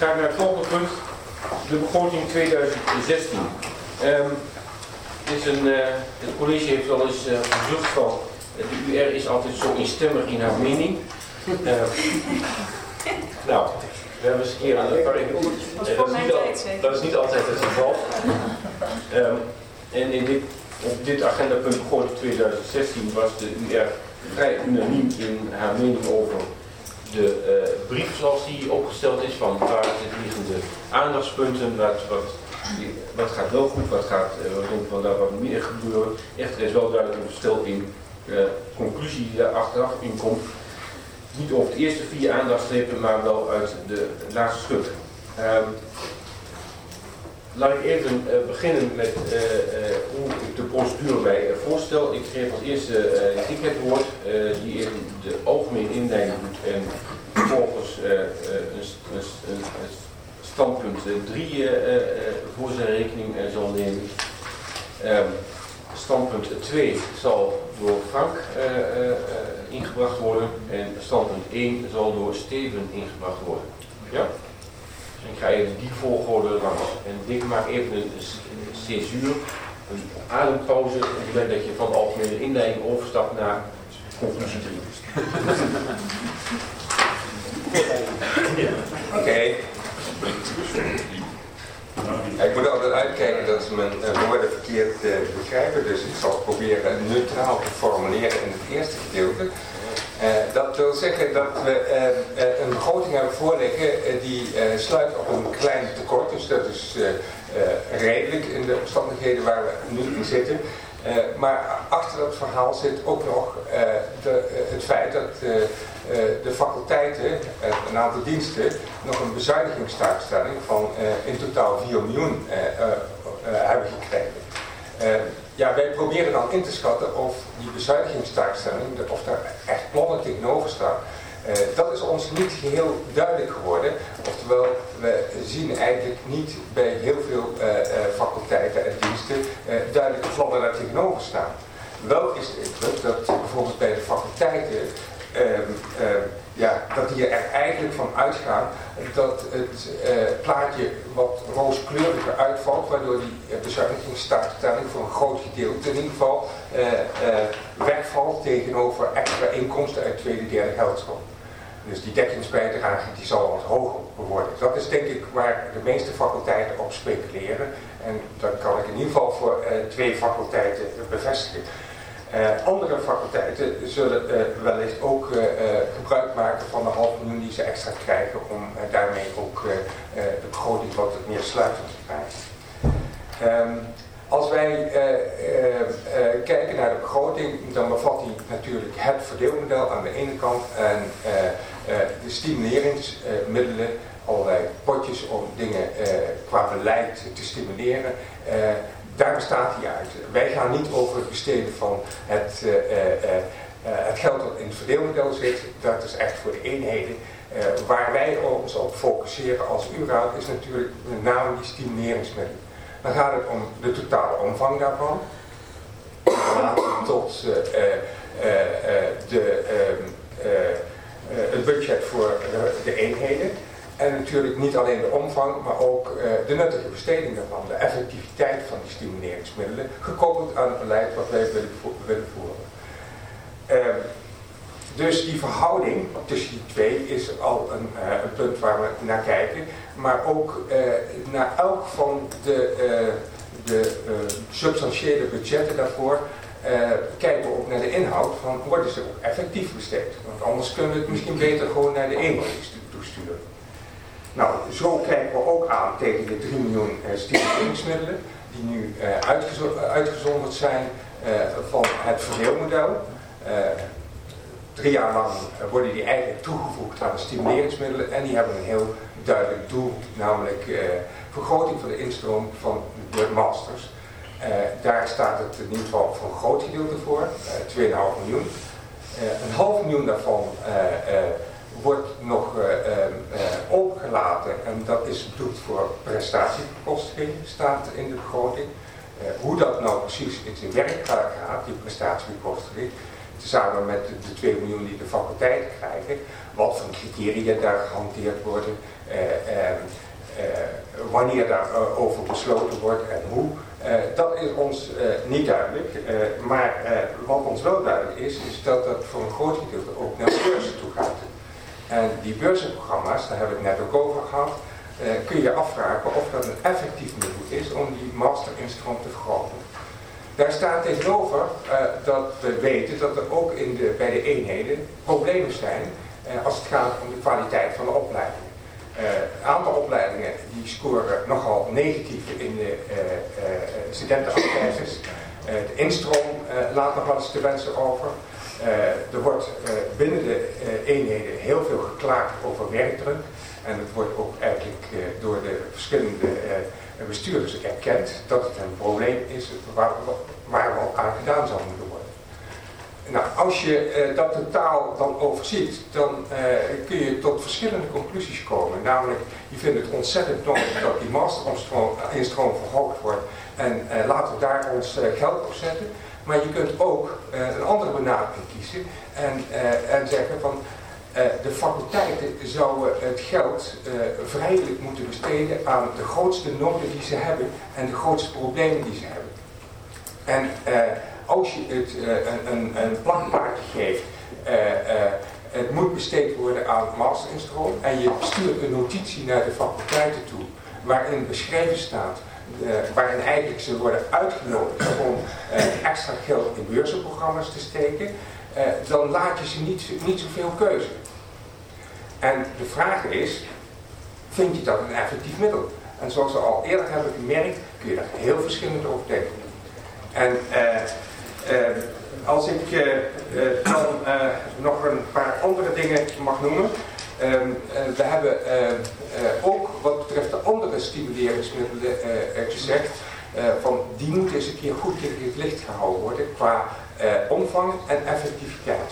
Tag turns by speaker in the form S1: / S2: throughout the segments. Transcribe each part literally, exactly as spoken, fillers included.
S1: ga ik naar het volgende punt. De begroting tweeduizend zestien. Um, is een, uh, het college heeft wel eens uh, verzocht van, de U R is altijd zo instemmig in haar mening. Uh, nou, we hebben eens een keer een paar uh, dat, is niet al, dat is niet altijd het geval. Um, en in dit, op dit agendapunt begroting tweeduizend zestien was de U R vrij unaniem in haar mening over de uh, brief zoals die opgesteld is, van waar zitten liggende aandachtspunten, wat, wat, wat gaat wel goed, wat gaat uh, wat daar wat meer gebeuren. Echter is wel duidelijk een verschil in de uh, conclusie die daar achteraf in komt. Niet over de eerste vier aandachtstrepen, maar wel uit de laatste stuk. Um, Laat ik even uh, beginnen met uh, uh, hoe ik de procedure bij uh, voorstel. Ik geef als eerste uh, ik het woord, uh, die even de algemene inleiding doet en vervolgens uh, uh, een, een, een standpunt drie uh, uh, voor zijn rekening uh, zal nemen. Um, standpunt twee zal door Frank uh, uh, uh, ingebracht worden en standpunt één zal door Steven ingebracht worden. Ja? Ik ga even die volgorde langs. En ik maak even een césuur, een adempauze, op het moment dat je van de algemene inleiding overstapt naar conclusie drie.
S2: Oké. Okay. Ik moet altijd uitkijken dat ze mijn uh, woorden verkeerd uh, begrijpen, dus ik zal proberen neutraal te formuleren in het eerste gedeelte. Uh, dat wil zeggen dat we uh, uh, een begroting hebben voorliggen uh, die uh, sluit op een klein tekort, dus dat is uh, uh, redelijk in de omstandigheden waar we nu in zitten. Uh, maar achter dat verhaal zit ook nog uh, de, uh, het feit dat uh, uh, de faculteiten, uh, een aantal diensten, nog een bezuinigingstaakstelling van uh, in totaal vier miljoen uh, uh, uh, hebben gekregen. Uh, ja, wij proberen dan in te schatten of die bezuinigingstaakstelling, of daar echt plannen tegenover staan. Uh, dat is ons niet geheel duidelijk geworden. Oftewel, we zien eigenlijk niet bij heel veel uh, uh, faculteiten en diensten uh, duidelijke plannen daar tegenover staan. Wel is de indruk dat bijvoorbeeld bij de faculteiten uh, uh, ja, dat die er eigenlijk van uitgaan dat het uh, plaatje wat rooskleuriger uitvalt, waardoor die uh, bezuinigingstaakstelling voor een groot gedeelte in ieder geval uh, uh, wegvalt tegenover extra inkomsten uit tweede, derde geldstroom. Dus die dekkingsbijdrage die zal wat hoger worden. Dat is denk ik waar de meeste faculteiten op speculeren. En dat kan ik in ieder geval voor uh, twee faculteiten bevestigen. Uh, andere faculteiten zullen uh, wellicht ook uh, uh, gebruik maken van de half miljoen die ze extra krijgen om uh, daarmee ook uh, uh, de begroting wat meer sluitend te krijgen. Um, als wij uh, uh, uh, kijken naar de begroting, dan bevat die natuurlijk het verdeelmodel aan de ene kant en uh, uh, de stimuleringsmiddelen, uh, allerlei potjes om dingen uh, qua beleid te stimuleren. Uh, Daar bestaat hij uit. Wij gaan niet over het besteden van het, uh, uh, uh, het geld dat in het verdeelmodel zit. Dat is echt voor de eenheden. Uh, waar wij ons op focusseren als U-raad is natuurlijk met name die stimuleringsmiddelen. Dan gaat het om de totale omvang daarvan. In relatie tot uh, uh, uh, de, uh, uh, uh, het budget voor de, de eenheden. En natuurlijk niet alleen de omvang, maar ook uh, de nuttige besteding daarvan. De effectiviteit van die stimuleringsmiddelen, gekoppeld aan het beleid wat wij willen, vo willen voeren. Uh, dus die verhouding tussen die twee is al een, uh, een punt waar we naar kijken. Maar ook uh, naar elk van de, uh, de uh, substantiële budgetten daarvoor uh, kijken we ook naar de inhoud van worden ze ook effectief besteed. Want anders kunnen we het misschien beter gewoon naar de eenheden toesturen. Nou, zo kijken we ook aan tegen de drie miljoen uh, stimuleringsmiddelen die nu uh, uitgezo uitgezonderd zijn uh, van het verdeelmodel. Uh, drie jaar lang uh, worden die eigenlijk toegevoegd aan de stimuleringsmiddelen en die hebben een heel duidelijk doel, namelijk uh, vergroting van de instroom van de masters. Uh, daar staat het in ieder geval voor een groot gedeelte voor, uh, twee komma vijf miljoen. Uh, een half miljoen daarvan uh, uh, wordt nog uh, uh, opengelaten en dat is bedoeld voor prestatiebekostiging, staat in de begroting. Uh, hoe dat nou precies in zijn werk gaat, die prestatiebekostiging,
S3: samen met de, de twee miljoen die de faculteiten krijgen, wat voor criteria daar gehanteerd worden, uh, uh, uh, wanneer daarover over besloten wordt en hoe. Uh, dat is ons uh, niet duidelijk, uh, maar uh, wat ons wel duidelijk is, is dat dat voor een groot gedeelte ook naar beurzen toe gaat. En die beurzenprogramma's, daar hebben we het net ook over gehad, uh, kun je afvragen of dat een effectief middel is om die masterinstroom te vergroten. Daar staat tegenover uh, dat we weten dat er ook in de, bij de eenheden problemen zijn uh, als het gaat om de kwaliteit van de opleiding. Uh, een aantal opleidingen die scoren nogal negatief in de uh, uh, studentenenquêtes. Uh, de instroom uh, laat nog wel eens te wensen over. Uh, er wordt uh, binnen de uh, eenheden heel veel geklaagd over werkdruk. En het wordt ook eigenlijk uh, door de verschillende uh, bestuurders erkend dat het een probleem is waar, waar wat aan gedaan zou moeten worden. Nou, als je uh, dat totaal dan overziet, dan uh, kun je tot verschillende conclusies komen. Namelijk, je vindt het ontzettend nodig dat die masterinstroom verhoogd wordt en uh, laten we daar ons uh, geld op zetten. Maar je kunt ook uh, een andere benadering kiezen en, uh, en zeggen van uh, de faculteiten zouden het geld uh, vrijelijk moeten besteden aan de grootste noden die ze hebben en de grootste problemen die ze hebben. En uh, als je het uh, een, een, een plakpaardje geeft, uh, uh, het moet besteed worden aan masterinstroom en je stuurt een notitie naar de faculteiten toe waarin beschreven staat, uh, waarin eigenlijk ze worden uitgenodigd om uh, extra geld in beurzenprogramma's te steken, uh, dan laat je ze niet, niet zoveel keuze. En de vraag is, vind je dat een effectief middel? En zoals we al eerder hebben gemerkt, kun je daar heel verschillend over denken. En uh, uh, als ik uh, uh, dan uh, nog een paar andere dingen mag noemen. Uh, uh, we hebben uh, uh, ook wat betreft de andere stimuleringsmiddelen uh, gezegd, uh, van die moeten eens een keer goed in het licht gehouden worden qua uh, omvang en effectiviteit.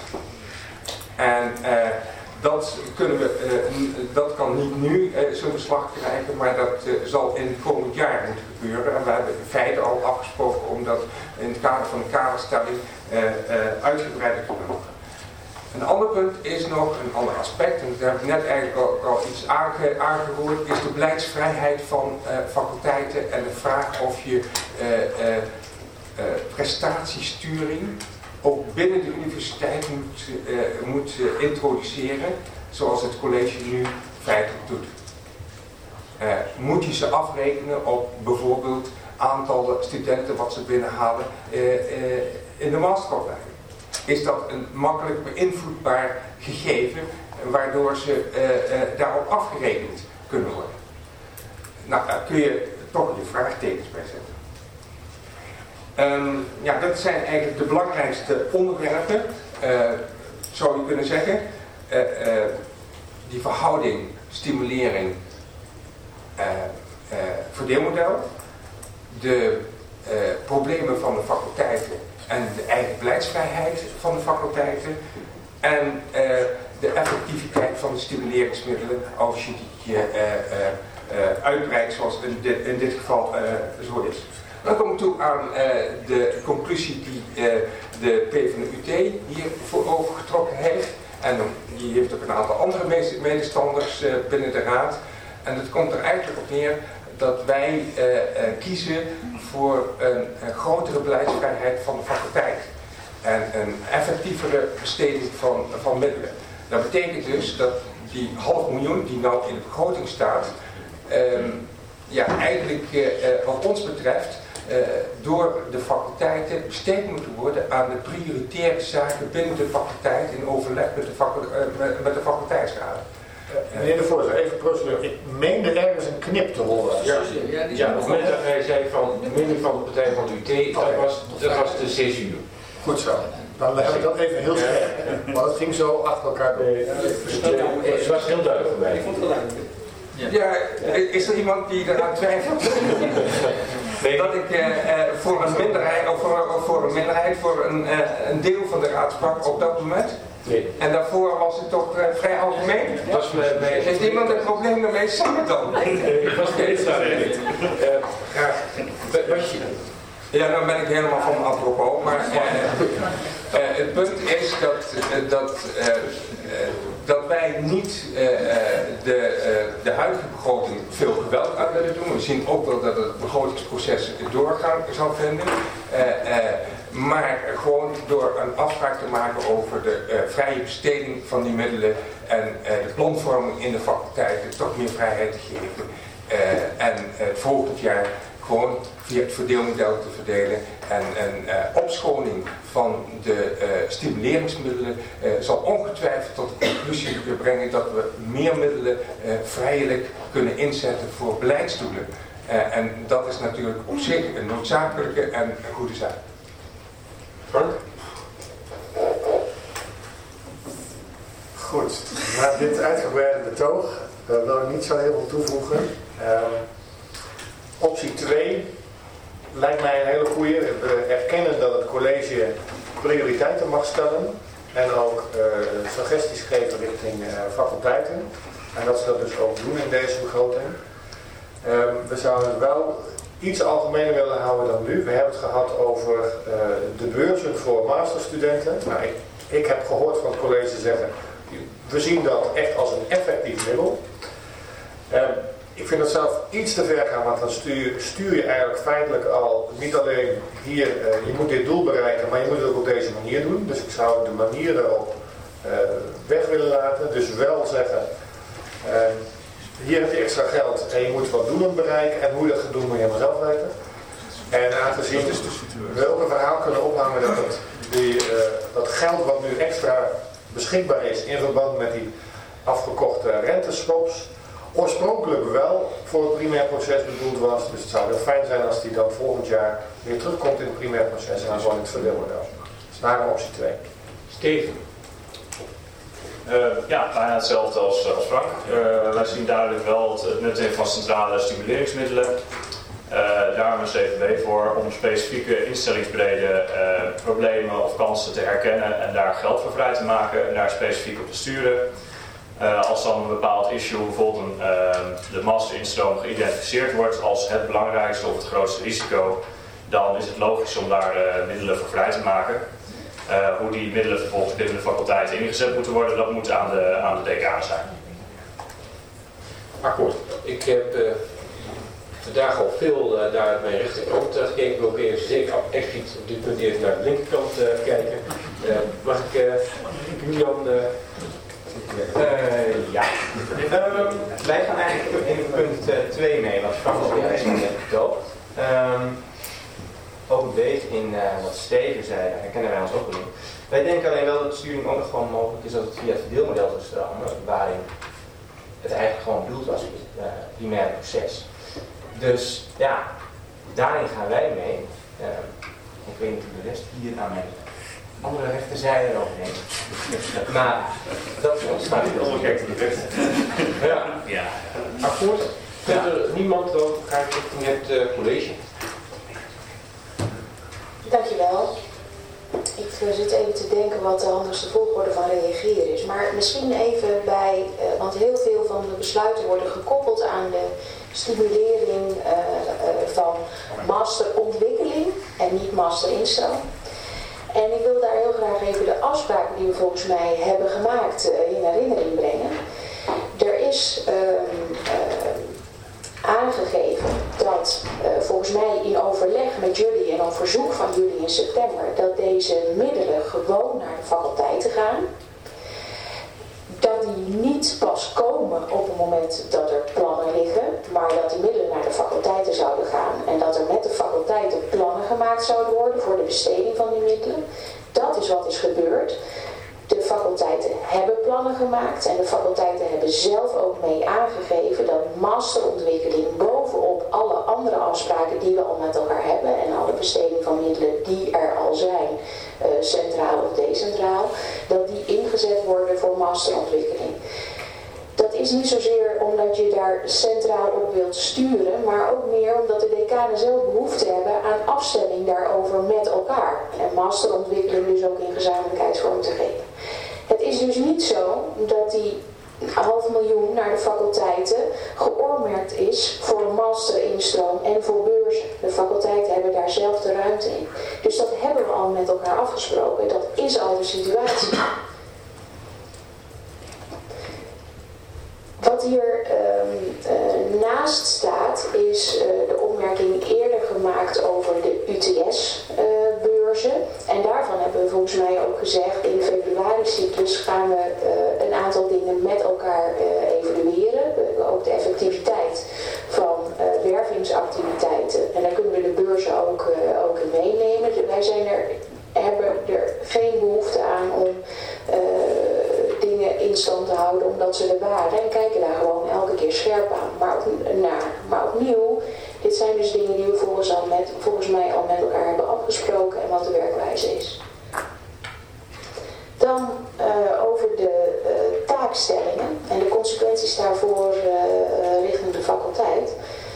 S3: En uh, dat, kunnen we, uh, dat kan niet nu uh, zo'n beslag krijgen, maar dat uh, zal in het komend jaar moeten gebeuren. En we hebben in feite al afgesproken om dat in het kader van de kaderstelling uh, uh, uitgebreider te doen. Een ander punt is nog een ander aspect, en daar heb ik net eigenlijk al, al iets aange, aangeroerd, is de beleidsvrijheid van uh, faculteiten en de vraag of je uh, uh, uh, prestatiesturing ook binnen de universiteit moet, uh, moet uh, introduceren, zoals het college nu feitelijk doet. Uh, moet je ze afrekenen op bijvoorbeeld aantallen studenten wat ze binnenhalen uh, uh, in de masteropleiding? Is dat een makkelijk beïnvloedbaar gegeven waardoor ze uh, uh, daarop afgerekend kunnen worden? Nou, daar kun je toch je vraagtekens bij zetten. Um, ja, dat zijn eigenlijk de belangrijkste onderwerpen, uh, zou je kunnen zeggen. Uh, uh, die verhouding, stimulering, uh, uh, verdeelmodel, de uh, problemen van de faculteiten en de eigen beleidsvrijheid van de faculteiten en uh, de effectiviteit van de stimuleringsmiddelen als je die uh, uh, uh, uitbreidt zoals in dit, in dit geval uh, zo is. Dan kom ik toe aan uh, de conclusie die uh, de P van de U T hier voor overgetrokken heeft. En die heeft ook een aantal andere medestanders uh, binnen de raad. En het komt er eigenlijk op neer dat wij uh, uh, kiezen voor een, een grotere beleidsvrijheid van de faculteit. En een effectievere besteding van, van middelen. Dat betekent dus dat die half miljoen die nou in de begroting staat, um, ja, eigenlijk uh, wat ons betreft uh, door de faculteiten besteed moeten worden aan de prioritaire zaken binnen de faculteit in overleg met de, facu uh, met de faculteitsraad.
S4: Uh, meneer de voorzitter, even procedure. Ik meende ergens een knip te horen.
S1: Ja, ja, ja, op het moment dat hij zei van de mening van de partij van de U T, dat was, dat was de censuur.
S4: Goed zo. Dan hebben we dat even heel scherp. Want het ging zo achter elkaar door.
S1: Het was heel duidelijk voor mij.
S3: Ik vond het duidelijk. Ja, is er iemand die eraan twijfelt? Nee. Dat ik uh, voor een minderheid, of voor, of voor een minderheid, voor een, uh, een deel van de raad sprak op dat moment?
S1: Nee.
S3: En daarvoor was het toch uh, vrij algemeen?
S1: Was me, me,
S3: Heeft iemand een probleem ermee? Zeg het dan.
S1: Ik was het eens daarmee. Uh, ja, wat je,
S2: Ja, dan ben ik helemaal van me apropos, maar uh, uh, het punt is dat, uh, dat, uh, uh, dat wij niet uh, de, uh, de huidige begroting veel geweld aan willen doen. We zien ook wel dat het begrotingsproces doorgaan zal vinden. Uh, uh, maar gewoon door een afspraak te maken over de uh, vrije besteding van die middelen en uh, de planvorming in de faculteiten toch meer vrijheid te geven. Uh, en uh, het volgend jaar gewoon via het verdeelmodel te verdelen. En een uh, opschoning van de uh, stimuleringsmiddelen uh, zal ongetwijfeld tot de conclusie brengen dat we meer middelen uh, vrijelijk kunnen inzetten voor beleidsdoelen. Uh, en dat is natuurlijk op zich een noodzakelijke en een goede zaak.
S1: Frank?
S4: Goed, na dit uitgebreide betoog uh, wil ik niet zo heel veel toevoegen. Uh, optie twee lijkt mij een hele goede. We erkennen dat het college prioriteiten mag stellen en ook uh, suggesties geven richting uh, faculteiten. En dat ze dat dus ook doen in deze begroting. Uh, we zouden het wel iets algemener willen houden dan nu. We hebben het gehad over uh, de beurzen voor masterstudenten. Nou, ik, ik heb gehoord van het college zeggen, we zien dat echt als een effectief middel. Uh, ik vind het zelf iets te ver gaan, want dan stuur, stuur je eigenlijk feitelijk al niet alleen hier, uh, je moet dit doel bereiken, maar je moet het ook op deze manier doen. Dus ik zou de manier daarop uh, weg willen laten. Dus wel zeggen, uh, hier heb je extra geld en je moet wat doelen bereiken en hoe je dat gaat doen moet je helemaal zelf weten. En aangezien we ook een verhaal kunnen ophangen dat, het, die, uh, dat geld wat nu extra beschikbaar is in verband met die afgekochte renteswaps, oorspronkelijk wel voor het primair proces bedoeld was. Dus het zou heel fijn zijn als die dan volgend jaar weer terugkomt in het primair proces en dan gewoon in het verdeelmodel. Dus naar optie twee.
S1: Steven?
S5: Uh, ja, bijna hetzelfde als, als Frank. Uh, wij zien duidelijk wel het, het nut in van centrale stimuleringsmiddelen. Uh, daar hebben we een C V B voor om specifieke instellingsbrede uh, problemen of kansen te herkennen en daar geld voor vrij te maken en daar specifiek op te sturen. Uh, als dan een bepaald issue, bijvoorbeeld een, uh, de masterinstroom geïdentificeerd wordt als het belangrijkste of het grootste risico, dan is het logisch om daar uh, middelen voor vrij te maken. Uh, hoe die middelen vervolgens binnen de faculteiten ingezet moeten worden, dat moet aan de, aan de decaan zijn.
S1: Akkoord. Ik heb uh, vandaag al veel uh, naar mijn rechterkant uh, gekeken. Ik wil ook even zeker expliciet op dit punt even naar de linkerkant uh, kijken. Uh, mag ik uh, Julian... Uh,
S6: Uh, ja. Um, wij gaan eigenlijk in punt twee uh, mee, wat Frank al heeft getoogd. Um, ook een beetje in uh, wat Steven zei, daar herkennen wij ons ook wel in. Wij denken alleen wel dat de sturing ook nog gewoon mogelijk is dat het via het verdeelmodel zou stromen, waarin het eigenlijk gewoon bedoeld was voor het uh, primaire proces. Dus ja, daarin gaan wij mee. Uh, ik weet niet hoe de rest hier aan mijn andere rechterzijde overheen. Maar dat is ons vaak heel gek.
S1: Ja, ja. Akkoord. Vindt er niemand, dan ga ik richting het uh, college.
S7: Dankjewel. Ik uh, zit even te denken wat de handigste volgorde van reageren is. Maar misschien even bij, uh, want heel veel van de besluiten worden gekoppeld aan de stimulering uh, uh, van masterontwikkeling en niet masterinstroom. En ik wil daar heel graag even de afspraken die we volgens mij hebben gemaakt uh, in herinnering brengen. Er is uh, uh, aangegeven dat uh, volgens mij in overleg met jullie en op verzoek van jullie in september dat deze middelen gewoon naar de faculteiten gaan. Dat die niet pas komen op het moment dat er plannen liggen, maar dat die middelen naar de faculteiten zouden gaan en dat er met de faculteiten plannen gemaakt zouden worden voor de besteding van die middelen. Dat is wat is gebeurd. De faculteiten hebben plannen gemaakt en de faculteiten hebben zelf ook mee aangegeven dat masterontwikkeling bovenop alle andere afspraken die we al met elkaar hebben en alle besteding van middelen die er al zijn, uh, centraal of decentraal, dat die ingezet worden voor masterontwikkeling. Dat is niet zozeer omdat je daar centraal op wilt sturen, maar ook meer omdat de decanen zelf behoefte hebben aan afstemming daarover met elkaar. En masterontwikkeling dus ook in gezamenlijkheidsvorm te geven. Het is dus niet zo dat die half miljoen naar de faculteiten geoormerkt is voor masterinstroom en voor beurzen beurzen. De faculteiten hebben daar zelf de ruimte in. Dus dat hebben we al met elkaar afgesproken. Dat is al de situatie. Wat hier um, uh, naast staat is uh, de opmerking eerder gemaakt over de U T S-beurzen. Uh, en daarvan hebben we volgens mij ook gezegd, in de februari-cyclus gaan we uh, een aantal dingen met elkaar uh, evalueren. Uh, ook de effectiviteit van uh, wervingsactiviteiten. En daar kunnen we de beurzen ook, uh, ook in meenemen. Dus wij zijn er, hebben er geen behoefte aan om uh, dingen in stand te houden omdat ze er waren en kijken daar gewoon elke keer scherp aan maar, op, naar. Maar opnieuw, dit zijn dus dingen die we volgens, al met, volgens mij al met elkaar hebben afgesproken en wat de werkwijze is. Dan uh, over de uh, taakstellingen en de consequenties daarvoor uh, richting de faculteit.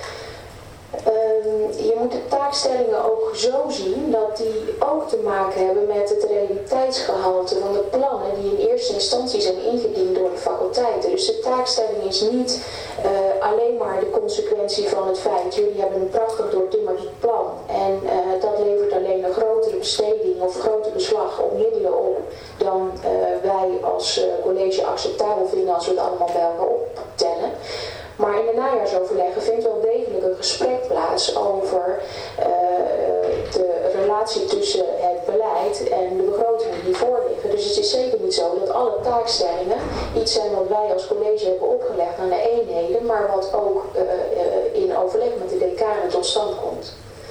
S7: Um, je moet de taakstellingen ook zo zien dat die ook te maken hebben met het realiteitsgehalte van de plannen die in eerste instantie zijn ingediend door de faculteiten. Dus de taakstelling is niet uh, alleen maar de consequentie van het feit, jullie hebben een prachtig doortimmerd plan en uh, dat levert alleen een grotere besteding of groter beslag op middelen op dan uh, wij als uh, college acceptabel vinden als we het allemaal bij elkaar optellen. Maar in de najaarsoverleggen vindt wel degelijk een gesprek plaats over uh, de relatie tussen het beleid en de begrotingen die voorliggen. Dus het is zeker niet zo dat alle taakstellingen iets zijn wat wij als college hebben opgelegd aan de eenheden, maar wat ook uh, uh, in overleg met de decanen tot stand komt.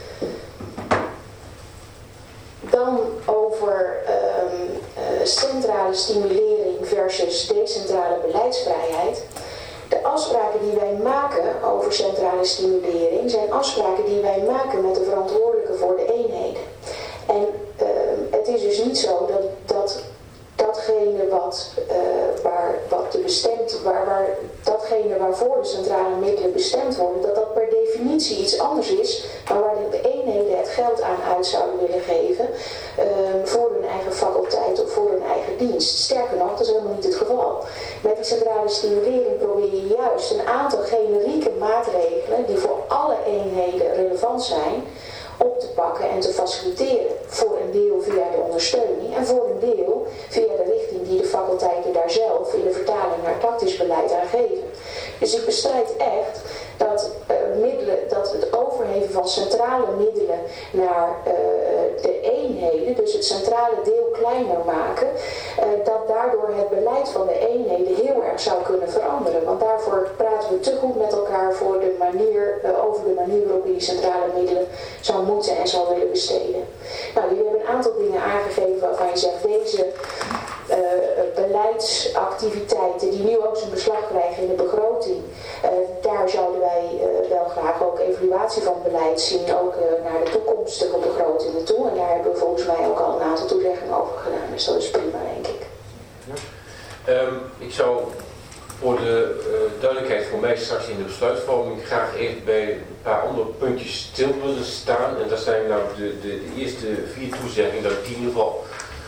S7: Dan over um, uh, centrale stimulering versus decentrale beleidsvrijheid. De afspraken die wij maken over centrale stimulering zijn afspraken die wij maken met de verantwoordelijke voor de eenheden. En uh, het is dus niet zo dat, dat datgene wat, uh, waar, wat de bestemd, waar, waar, datgene waarvoor de centrale middelen bestemd worden, dat dat per definitie iets anders is dan waar de eenheden het geld aan uit zouden willen geven uh, voor hun eigen faculteit of voor hun eigen dienst. Sterker nog, dat is helemaal niet het geval. Met die centrale stimulering probeer je juist een aantal generieke maatregelen die voor alle eenheden relevant zijn, op te pakken en te faciliteren. Voor een deel via de ondersteuning en voor een deel via de richting die de faculteiten daar zelf in de vertaling naar tactisch beleid aan geven. Dus ik bestrijd echt dat, uh, middelen, dat het overheven van centrale middelen naar uh, de eenheden, dus het centrale deel kleiner maken, uh, dat daardoor het beleid van de eenheden heel erg zou kunnen veranderen. Want daarvoor praten we te goed met elkaar voor de manier, uh, over de manier waarop je die centrale middelen zou moeten en zou willen besteden. Nou, jullie hebben een aantal dingen aangegeven waarvan je zegt, deze uh, beleidsactiviteiten die nu ook zijn beslag krijgen in de begroting, uh, daar zouden wij uh, wel graag ook evaluatie van beleid zien, ook uh, naar de toekomstige begrotingen toe. En daar hebben we volgens mij ook al een aantal toezeggingen over gedaan, dus dat is prima, denk ik.
S1: Ja. Um, ik zou voor de uh, duidelijkheid voor mij straks in de besluitvorming graag even bij een paar andere puntjes stil willen staan. En dat zijn nou de, de, de eerste vier toezeggingen, dat ik die in ieder geval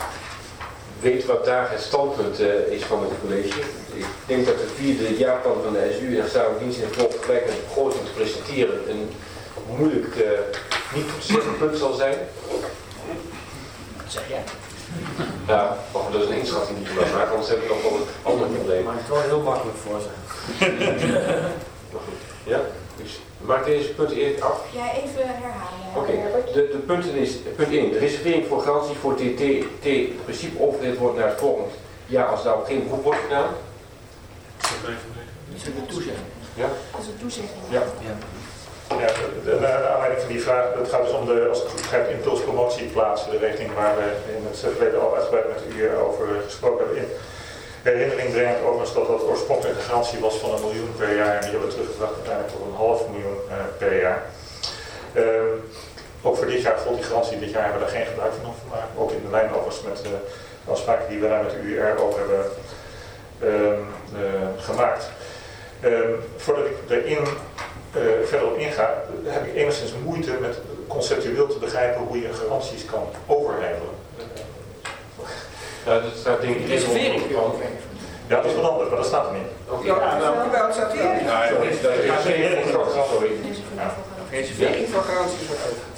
S1: weet wat daar het standpunt uh, is van het college. Ik denk dat het vierde jaarplan van de S U en gezamenlijke dienst in het gelijk met de begroting te presenteren een moeilijk uh, niet toe te zeggen punt zal zijn.
S8: Zeg jij?
S1: Ja, maar dat is een inschatting die we maken, maar anders heb ik nog wel een ander probleem.
S8: Maar het is wel heel makkelijk voor ze.
S1: Maar goed, ja? Dus maak deze punten eerst af.
S9: Ja, even herhalen.
S1: Oké, okay. de, de punten is, punt één. De reservering voor garantie voor T T T in principe overgezet wordt naar het volgend jaar als daarop geen beroep wordt gedaan.
S8: Dat is een toezegging.
S1: Ja?
S9: Dat is een toezegging.
S1: Ja.
S8: Ja.
S10: Ja, de, de, de aanleiding van die vraag, dat gaat dus om de, als het goed gaat, impulspromotieplaatsen, de regeling waar we in het verleden al uitgebreid met u over gesproken hebben. In herinnering brengt overigens dat dat oorspronkelijke garantie was van een miljoen per jaar en die hebben we teruggebracht uiteindelijk tot een half miljoen uh, per jaar. Um, ook voor dit jaar gold die garantie, dit jaar hebben we daar geen gebruik van gemaakt. Ook in de lijn overigens met uh, de afspraken die we daar met de U R over hebben um, uh, gemaakt. Um, voordat ik erin Uh, verder op inga, heb ik enigszins moeite met conceptueel te begrijpen hoe je garanties kan overhevelen.
S1: Ja, dat staat denk ik in
S8: reservering.
S10: Ja, dat is wat anders, maar dat staat er niet.
S1: Oké.
S11: Ja, nou, wel staat hier.
S1: Ja, dat is dat is reservering voor garantie, sorry.
S8: Reservering voor garantie.
S11: garanties wordt uitgevoerd.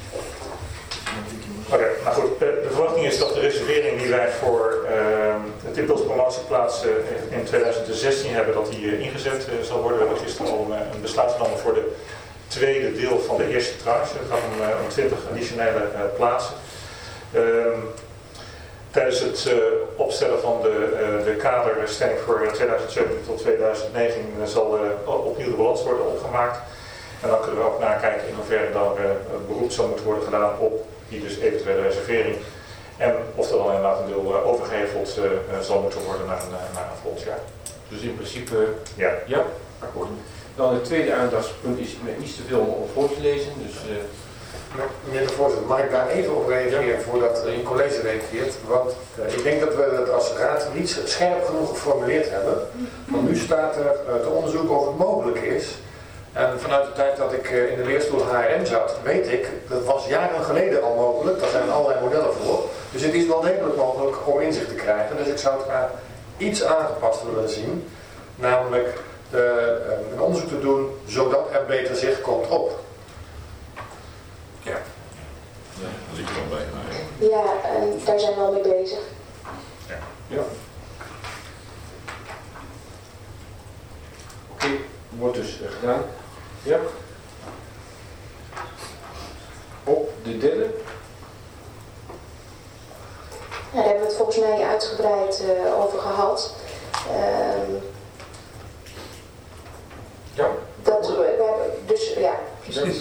S10: Oké, okay, nou goed. De verwachting is dat de reservering die wij voor uh, het impulspromotieplaats uh, in tweeduizend zestien hebben, dat die uh, ingezet uh, zal worden. We hebben gisteren al uh, een besluit genomen voor de tweede deel van de eerste tranche. Het gaat om, uh, om twintig additionele uh, plaatsen. Um, tijdens het uh, opstellen van de, uh, de kaderstelling voor tweeduizend zeventien tot tweeduizend negentien uh, zal uh, opnieuw de balans worden opgemaakt. En dan kunnen we ook nakijken in hoeverre dan uh, beroep zal moeten worden gedaan op die dus eventuele reservering. En of er dan inderdaad een deel uh, overgeheveld uh, zal moeten worden naar een, naar een volgend jaar.
S1: Dus in principe,
S10: ja,
S1: ja, akkoord. Dan het tweede aandachtspunt is met niet te veel om op voor te lezen. Dus, uh...
S4: Meneer de voorzitter, mag ik daar even op reageren ja. voordat het college reageert? Want uh, ik denk dat we het als raad niet scherp genoeg geformuleerd hebben. Want nu staat er uh, te onderzoeken of het mogelijk is. En vanuit de tijd dat ik uh, in de leerstoel H R M zat, weet ik, dat was jaren geleden al mogelijk. Daar zijn allerlei modellen voor. Dus het is wel degelijk mogelijk om inzicht te krijgen. Dus ik zou het graag iets aangepast willen zien. Namelijk uh, een onderzoek te doen, zodat er beter zicht komt op.
S12: Ja. Ja, dat ligt er wel bij. Maar...
S7: Ja, en daar zijn we al mee bezig.
S10: Ja.
S1: Ja. Oké, okay, wordt dus uh, gedaan. Ja. Op de derde.
S7: Ja, daar hebben we het volgens mij uitgebreid uh, over gehad. Uh,
S1: ja.
S7: Dat, we hebben, dus ja. Precies.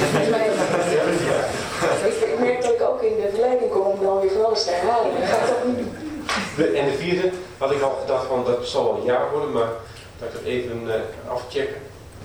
S7: Ik merk dat ik ook in de verleiding kom om dan weer van alles te herhalen. Dat ga ik toch niet doen.
S1: De, en de vierde had ik al gedacht van dat zal wel een jaar worden, maar dat ik het even uh, afchecken.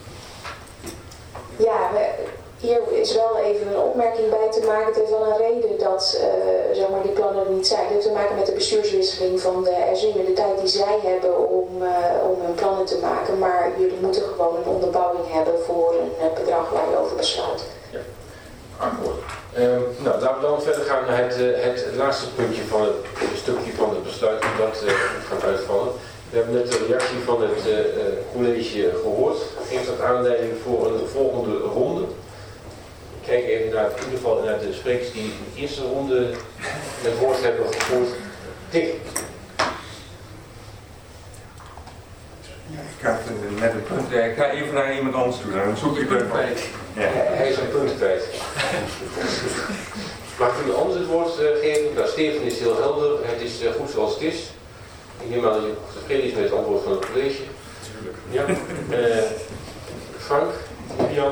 S7: Ja, we, hier is wel even een opmerking bij te maken. Het heeft wel een reden dat uh, zeg maar die plannen er niet zijn. Het heeft te maken met de bestuurswisseling van de R Z en de tijd die zij hebben om, uh, om hun plannen te maken. Maar jullie moeten gewoon een onderbouwing hebben voor een uh, bedrag waar je over besluit.
S1: Ja, akkoord. Um, nou, laten we dan verder gaan naar het, uh, het laatste puntje van het, het stukje van het besluit hoe dat uh, moet gaan uitvallen. We hebben net de reactie van het uh, college gehoord. Geeft dat aanleiding voor een volgende ronde? Ik kijk even naar, in ieder geval naar de sprekers die de eerste ronde het woord hebben gevoerd. Dick.
S2: Ja, ik had uh, net een punt. Uh, ik ga even naar iemand anders toe. Dan zoek ik het kwijt. Ja.
S1: Hij is een punt kwijt. Mag ik iemand anders het woord uh, geven? Nou, Steven is heel helder. Het is uh, goed zoals het is. Ik neem aan dat je tevreden is met het antwoord van het college. Ja. Uh, Frank, Jan.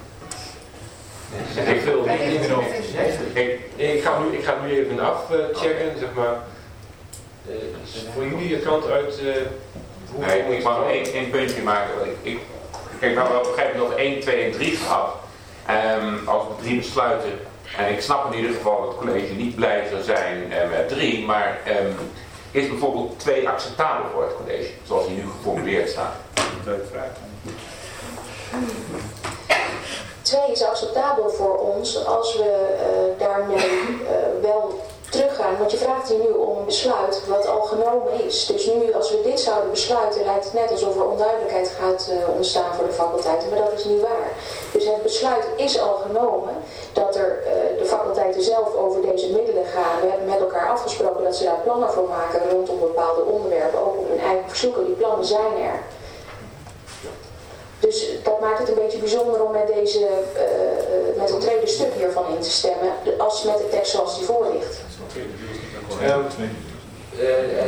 S1: Zeg ik veel niet over. Ik, ik, ga nu, ik ga nu even afchecken, zeg maar. Uh, is het voor jullie de kant uit? Uh, hoe
S12: nee, ik mag nog één, één puntje maken. Ik, ik, kijk, nou, we hebben op een gegeven moment nog één, twee en drie gehad. Um, als we drie besluiten. En ik snap in ieder geval dat het college niet blij zou zijn uh, met drie, maar um, is bijvoorbeeld twee acceptabel voor het college, zoals die nu geformuleerd staat?
S10: Leuke vraag.
S7: Twee is acceptabel voor ons als we uh, daarmee uh, wel teruggaan. Want je vraagt hier nu om een besluit wat al genomen is. Dus nu als we dit zouden besluiten lijkt het net alsof er onduidelijkheid gaat uh, ontstaan voor de faculteiten. Maar dat is niet waar. Dus het besluit is al genomen dat er uh, de faculteiten zelf over deze middelen gaan. We hebben met elkaar afgesproken dat ze daar plannen voor maken rondom bepaalde onderwerpen. Ook op hun eigen verzoeken. Die plannen zijn er. Dus dat maakt het een beetje bijzonder om met, deze, uh, met het tweede stuk hiervan in te stemmen, als met de tekst zoals die voor ligt.
S1: Um, uh, uh,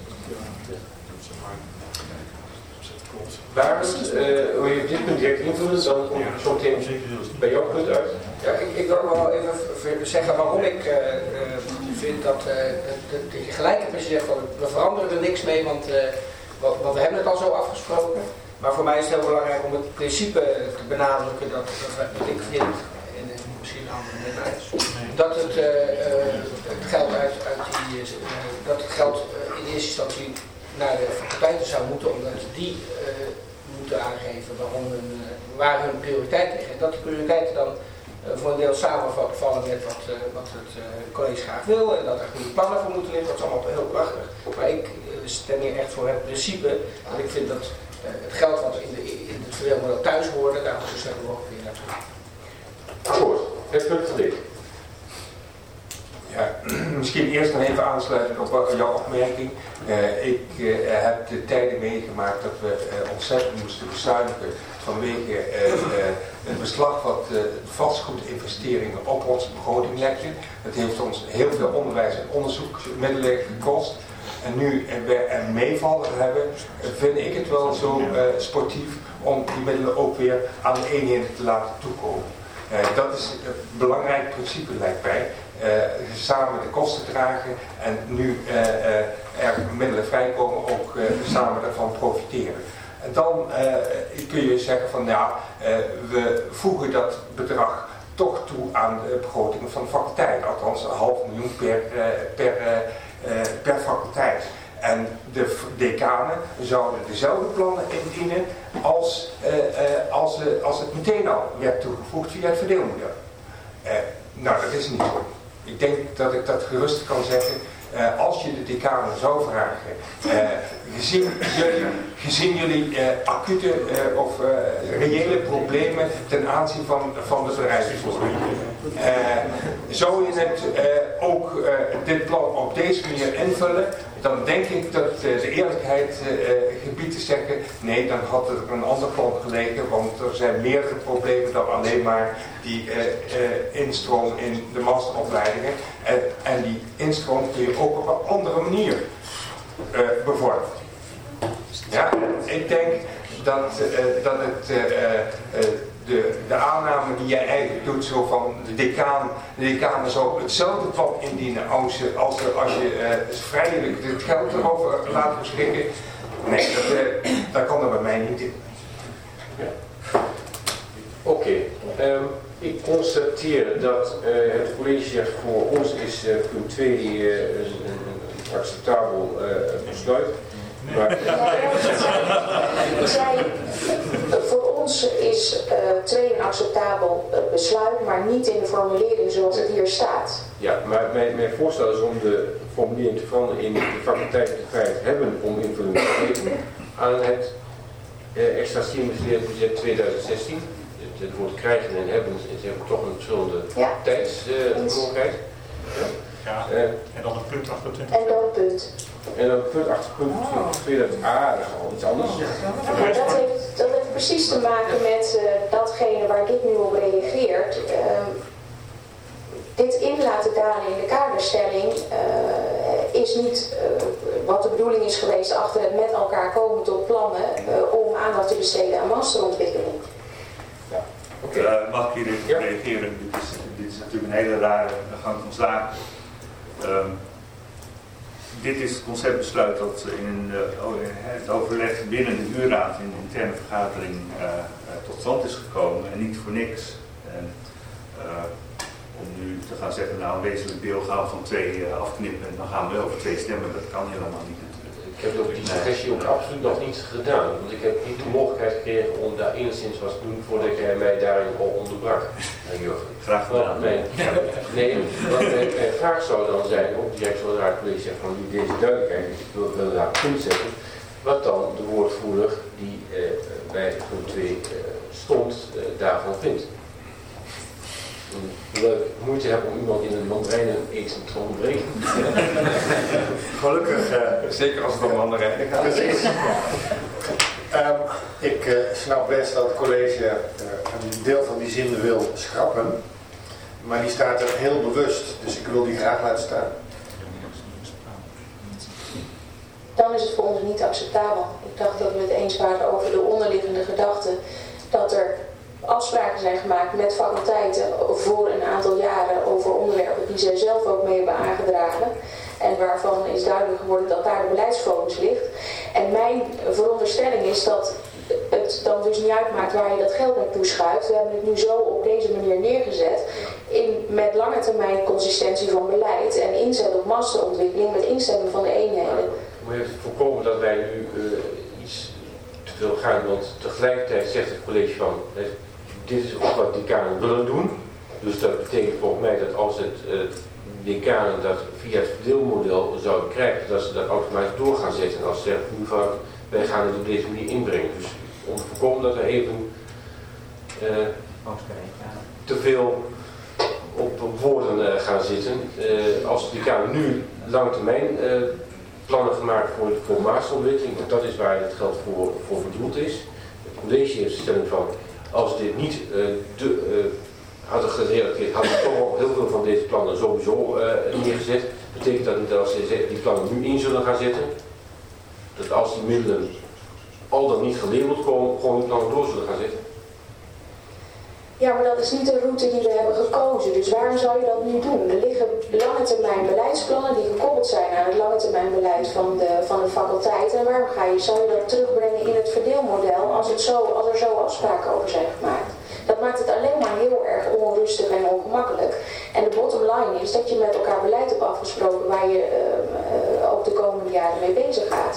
S1: Barend, uh, wil je dit punt direct invullen, dan kom ik zo meteen bij jouw punt uit.
S11: Ja, ik, ik wil wel even zeggen waarom ik uh, uh, vind dat, uh, dat, dat je gelijk hebt als je zegt van we veranderen er niks mee, want, uh, want we hebben het al zo afgesproken. Maar voor mij is het heel belangrijk om het principe te benadrukken dat, dat, dat ik vind, en misschien andere mensen, dat het, uh, uh, het geld uit, uit die, uh, dat het geld uh, in eerste instantie naar de faculteiten zou moeten, omdat die uh, moeten aangeven waarom hun, uh, waar hun prioriteiten liggen. En dat de prioriteiten dan uh, voor een deel samenvallen met wat, uh, wat het uh, college graag wil en dat er goede plannen voor moeten liggen. Dat is allemaal heel prachtig. Maar ik uh, stem hier echt voor het principe dat ik vind dat Uh, het geld wat in, de, in het verdeelmodel thuis hoorde, daar moet zo snel mogelijk weer naartoe.
S1: Goed. Het punt van dit.
S3: Ja, misschien eerst nog even aansluiten op jouw opmerking. Uh, ik uh, heb de tijden meegemaakt dat we uh, ontzettend moesten bezuinigen vanwege uh, uh, het beslag wat uh, vastgoedinvesteringen op onze begroting legde. Dat heeft ons heel veel onderwijs- en onderzoeksmiddelen gekost. En nu we een meevaller hebben, vind ik het wel zo uh, sportief om die middelen ook weer aan de eenheden te laten toekomen. Uh, dat is een belangrijk principe, lijkt mij. Uh, samen de kosten dragen en nu uh, uh, er middelen vrijkomen, ook uh, samen daarvan profiteren. En dan uh, kun je zeggen van ja, uh, we voegen dat bedrag toch toe aan de begrotingen van de faculteit. Althans een half miljoen per, uh, per, uh, uh, per faculteit. En de decanen zouden dezelfde plannen indienen als, uh, uh, als, uh, als het meteen al werd toegevoegd via het verdeelmodel. Uh, nou, dat is niet zo. Ik denk dat ik dat gerust kan zeggen. Uh, als je de decanen zou vragen, uh, gezien jullie, gezien jullie uh, acute uh, of uh, reële problemen ten aanzien van, van de bedrijfsvoering, uh, zou je het uh, ook uh, dit plan op deze manier invullen, dan denk ik dat uh, de eerlijkheid uh, gebiedt te zeggen, nee, dan had er een ander plan gelegen, want er zijn meerdere problemen dan alleen maar die uh, uh, instroom in de masteropleidingen. En, en die instroom kun je ook op een andere manier uh, bevorderen. Ja, ik denk dat, uh, dat het uh, uh, de, de aanname die jij eigenlijk doet, zo van de decaan, de decaan zou hetzelfde plan indienen als, als, als je uh, vrijelijk het geld erover laat beschikken. Nee, dat, uh, dat kan er bij mij niet in.
S1: Ja. Oké. Okay. Um, Ik constateer dat uh, het college voor ons is uh, punt twee uh, een, een acceptabel uh, besluit. Nee. Maar,
S7: ik zei, voor ons is uh, twee een acceptabel uh, besluit, maar niet in de formulering zoals het hier staat.
S1: Ja, maar mijn, mijn voorstel is om de formulering te veranderen in de faculteiten de vrijheid hebben om invulling te geven aan het uh, extra stimuleren budget tweeduizend zestien. Het woord krijgen en hebben, ze hebben toch een verschillende
S7: ja.
S1: tijdsmogelijkheid. Uh, ja.
S10: Ja. Uh, en dan een punt achtentwintig.
S7: En dan een punt.
S1: En dan een punt achtentwintig. tweeduizend A, dat is al iets anders.
S7: Ja. Maar dat heeft, dat heeft precies te maken met uh, datgene waar dit nu op reageert. Uh, dit in laten dalen in de kaderstelling uh, is niet uh, wat de bedoeling is geweest achter het met elkaar komen tot plannen uh, om aandacht te besteden aan masterontwikkeling.
S13: Okay. Uh, mag ik hier even ja. reageren? Dit is, dit is natuurlijk een hele rare gang van zaken. Um, dit is het conceptbesluit dat in uh, het overleg binnen de huurraad in de interne vergadering uh, uh, tot stand is gekomen en niet voor niks. En, uh, om nu te gaan zeggen, nou een wezenlijk deel gaan we van twee uh, afknippen en dan gaan we over twee stemmen, dat kan helemaal niet.
S1: Ik heb ook die suggestie ook absoluut nog niet gedaan, want ik heb niet de mogelijkheid gekregen om daar enigszins wat te doen voordat jij mij daarin al onderbrak.
S13: Graag gedaan.
S1: Nee, nee, wat mijn, mijn vraag zou dan zijn, ook direct zoals het college zegt van nu deze duidelijkheid, ik wil, wil daar een punt zetten, wat dan de woordvoerder die eh, bij punt twee eh, stond eh, daarvan vindt. Hoewel ik moeite heb om iemand in een mandarijnen eten te ontbreken.
S4: Gelukkig. Uh,
S3: Zeker als het om mandarijnen gaat.
S4: Precies. um, ik uh, snap best dat het college uh, een deel van die zin wil schrappen. Maar die staat er heel bewust. Dus ik wil die graag laten staan.
S7: Dan is het voor ons niet acceptabel. Ik dacht dat we het eens waren over de onderliggende gedachte dat er afspraken zijn gemaakt met faculteiten voor een aantal jaren over onderwerpen die zij zelf ook mee hebben aangedragen. En waarvan is duidelijk geworden dat daar de beleidsfocus ligt. En mijn veronderstelling is dat het dan dus niet uitmaakt waar je dat geld naartoe schuift. We hebben het nu zo op deze manier neergezet. In, met lange termijn consistentie van beleid en inzet op masterontwikkeling met instemming van de eenheden.
S1: Moet je voorkomen dat wij nu uh, iets te veel gaan, want tegelijkertijd zegt het college van uh, dit is ook wat decanen willen doen. Dus dat betekent volgens mij dat als het uh, decanen dat via het verdeelmodel zouden krijgen, dat ze dat automatisch door gaan zetten. En als ze zeggen nu van wij gaan het op deze manier inbrengen. Dus om te voorkomen dat er even uh, te veel op woorden uh, gaan zitten. Uh, als de Kamer nu langetermijn uh, plannen gemaakt voor, voor maatsontwikkeling, want dat is waar het geld voor, voor bedoeld is. Het college heeft de stelling van, als dit niet uh, de, uh, hadden gerelateerd, hadden we toch al heel veel van deze plannen sowieso uh, neergezet. Betekent dat niet dat als ze die plannen nu in zullen gaan zetten, dat als die middelen al dan niet gelabeld komen, gewoon die plannen door zullen gaan zetten?
S7: Ja, maar dat is niet de route die we hebben gekozen. Dus waarom zou je dat nu doen? Er liggen lange termijn beleidsplannen die gekoppeld zijn aan het lange termijn beleid van de, van de faculteit. En waarom ga je, zou je dat terugbrengen in het verdeelmodel als, het zo, als er zo afspraken over zijn gemaakt? Dat maakt het alleen maar heel erg onrustig en ongemakkelijk. En de bottom line is dat je met elkaar beleid hebt afgesproken waar je uh, uh, ook de komende jaren mee bezig gaat.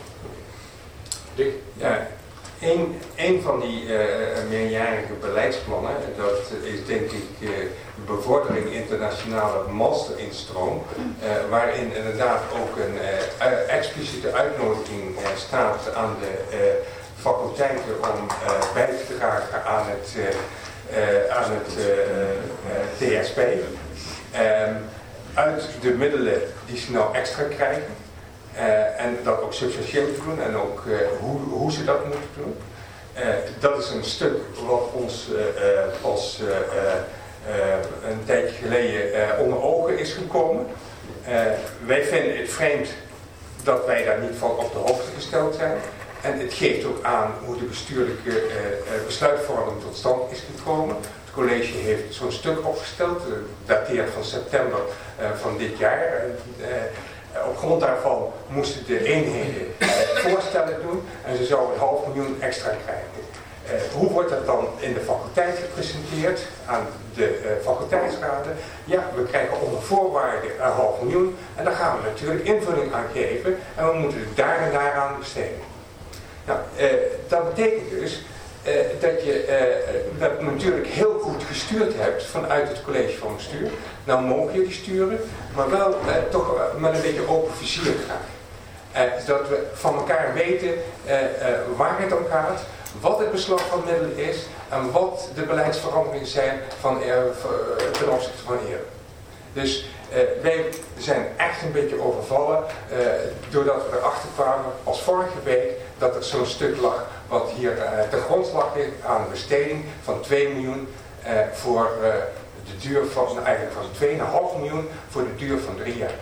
S1: Dick?
S3: Ja. Een, een van die uh, meerjarige beleidsplannen, dat is denk ik uh, bevordering internationale masterinstroom, uh, waarin inderdaad ook een uh, expliciete uitnodiging uh, staat aan de uh, faculteiten om uh, bij te dragen aan het, uh, uh, aan het uh, uh, T S P. Um, uit de middelen die ze nou extra krijgen. Uh, en dat ook substantieel te doen en ook uh, hoe, hoe ze dat moeten doen. Uh, dat is een stuk wat ons uh, uh, pas uh, uh, een tijdje geleden uh, onder ogen is gekomen. Uh, wij vinden het vreemd dat wij daar niet van op de hoogte gesteld zijn. En het geeft ook aan hoe de bestuurlijke uh, uh, besluitvorming tot stand is gekomen. Het college heeft zo'n stuk opgesteld, uh, dateert van september uh, van dit jaar. Uh, Op grond daarvan moesten de eenheden uh, voorstellen doen en ze zouden een half miljoen extra krijgen. Uh, hoe wordt dat dan in de faculteit gepresenteerd aan de uh, faculteitsraden? Ja, we krijgen onder voorwaarden een half miljoen en daar gaan we natuurlijk invulling aan geven en we moeten het daar en daar aan besteden. Nou, uh, dat betekent dus uh, dat je uh, dat natuurlijk heel goed gestuurd hebt vanuit het college van bestuur. Nou mogen jullie sturen, maar wel uh, toch uh, met een beetje open vizier graag. Uh, zodat we van elkaar weten uh, uh, waar het om gaat, wat het beslag van middelen is en wat de beleidsveranderingen zijn van, uh, ten opzichte van eerder. Dus uh, wij zijn echt een beetje overvallen uh, doordat we erachter kwamen als vorige week dat er zo'n stuk lag wat hier uh, ten grondslag ligt aan een besteding van twee miljoen uh, voor uh, de duur van, nou, eigenlijk was het twee komma vijf miljoen voor de duur van drie jaar.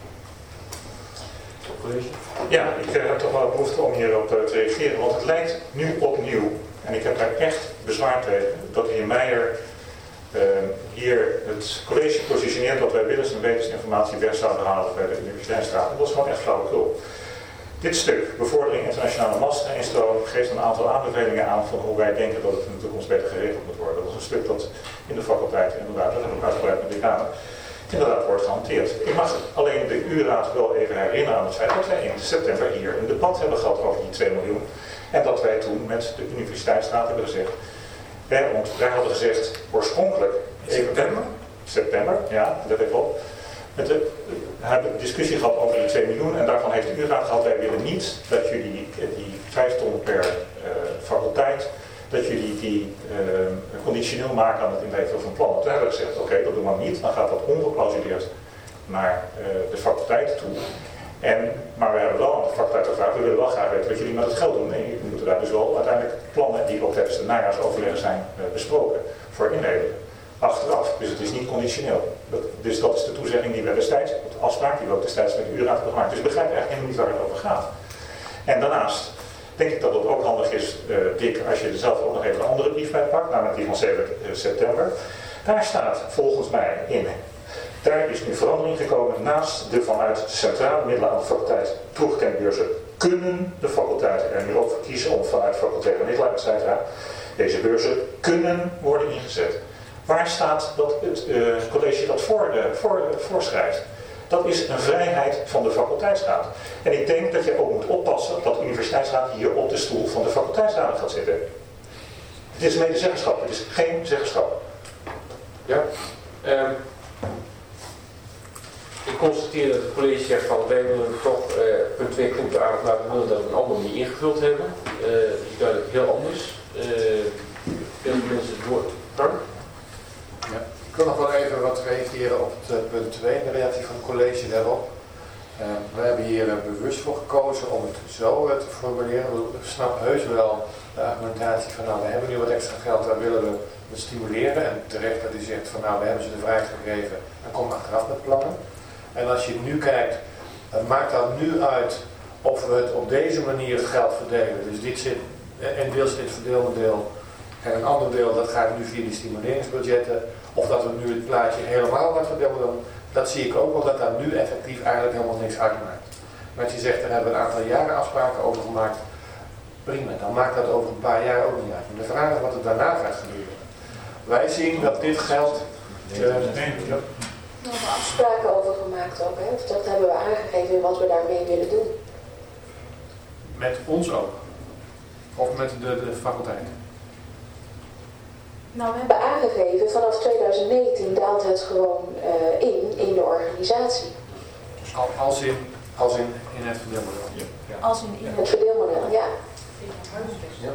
S10: Ja, ik heb toch wel behoefte om hierop te reageren, want het lijkt nu opnieuw, en ik heb daar echt bezwaar tegen, dat de heer Meijer uh, hier het college positioneert dat wij willens en wetens informatie weg zouden halen bij de Universiteitsraad. En dat is gewoon echt flauwekul. Dit stuk, bevordering internationale masterinstroom, geeft een aantal aanbevelingen aan van hoe wij denken dat het in de toekomst beter geregeld moet worden. Dat is een stuk dat in de faculteit inderdaad, dat heb ik uitgebreid met de Kamer, inderdaad wordt gehanteerd. Ik mag alleen de U-raad wel even herinneren aan het feit dat wij in september hier een debat hebben gehad over die twee miljoen. En dat wij toen met de Universiteitsraad hebben gezegd, wij, want wij hadden gezegd oorspronkelijk...
S3: September?
S10: September, ja, dat weet ik wel. Met de, we hebben een discussie gehad over die twee miljoen en daarvan heeft de U-raad gehad, wij willen niet dat jullie die vijf ton per uh, faculteit, dat jullie die uh, conditioneel maken aan het inleveren van plannen. Toen hebben we gezegd, oké, okay, dat doen we niet, dan gaat dat ongeplausuleerd naar uh, de faculteit toe. En, maar we hebben wel aan de faculteit gevraagd, we willen wel graag weten wat jullie met het geld doen. En jullie moeten daar dus wel uiteindelijk plannen die ook tijdens de najaarsoverleggen zijn uh, besproken voor inleveren. Achteraf, dus het is niet conditioneel. Dat, dus dat is de toezegging die we destijds, de afspraak die we ook destijds met de U-raad hebben gemaakt. Dus ik begrijp eigenlijk helemaal niet waar het over gaat. En daarnaast denk ik dat het ook handig is, uh, Dick, als je er zelf ook nog even een andere brief bij pakt, namelijk die van zeven september. Daar staat volgens mij in, daar is nu verandering gekomen naast de vanuit centrale middelen aan de faculteit toegekende beurzen. Kunnen de faculteiten er nu ook voor kiezen om vanuit facultaire middelen, et cetera. Deze beurzen kunnen worden ingezet. Waar staat dat het uh, college dat voor, uh, voor, uh, voorschrijft? Dat is een vrijheid van de faculteitsraad. En ik denk dat je ook moet oppassen dat de universiteitsraad hier op de stoel van de faculteitsraad gaat zitten. Het is medezeggenschap, het is geen zeggenschap.
S1: Ja. Um, ik constateer dat het college zegt van wij willen toch uh, punt twee punten aan laten willen dat we een andere manier ingevuld hebben. Uh, dat is duidelijk heel anders. Uh, veel mensen het woord. Frank?
S8: Ja.
S4: Ik wil nog wel even wat reageren op het uh, punt twee, de reactie van het college daarop. Uh, we hebben hier uh, bewust voor gekozen om het zo uh, te formuleren. Ik snap heus wel de argumentatie van nou, we hebben nu wat extra geld, daar willen we het stimuleren. En terecht dat u zegt van nou, we hebben ze de vrijheid gegeven en kom achteraf met plannen. En als je nu kijkt, uh, maakt dat nu uit of we het op deze manier het geld verdelen. Dus dit zit en deels in het verdeelmodel en een ander deel dat gaat nu via die stimuleringsbudgetten. Of dat we nu het plaatje helemaal naar het verdeelmodel, dat zie ik ook wel dat daar nu effectief eigenlijk helemaal niks uitmaakt. Maar als je zegt, daar hebben we een aantal jaren afspraken over gemaakt, prima, dan maakt dat over een paar jaar ook niet uit. Maar de vraag is wat er daarna gaat gebeuren. Wij zien dat dit geld... Uh,
S7: We hebben afspraken over gemaakt ook, hè? Of dat hebben we aangegeven wat we daarmee willen doen.
S4: Met ons ook? Of met de, de faculteit?
S7: Nou, we hebben aangegeven, vanaf twintig negentien daalt het gewoon uh, in, in de organisatie.
S4: Al, als in, als in, in het verdeelmodel? Ja. Ja.
S7: Als in, in het verdeelmodel, ja.
S1: Ja.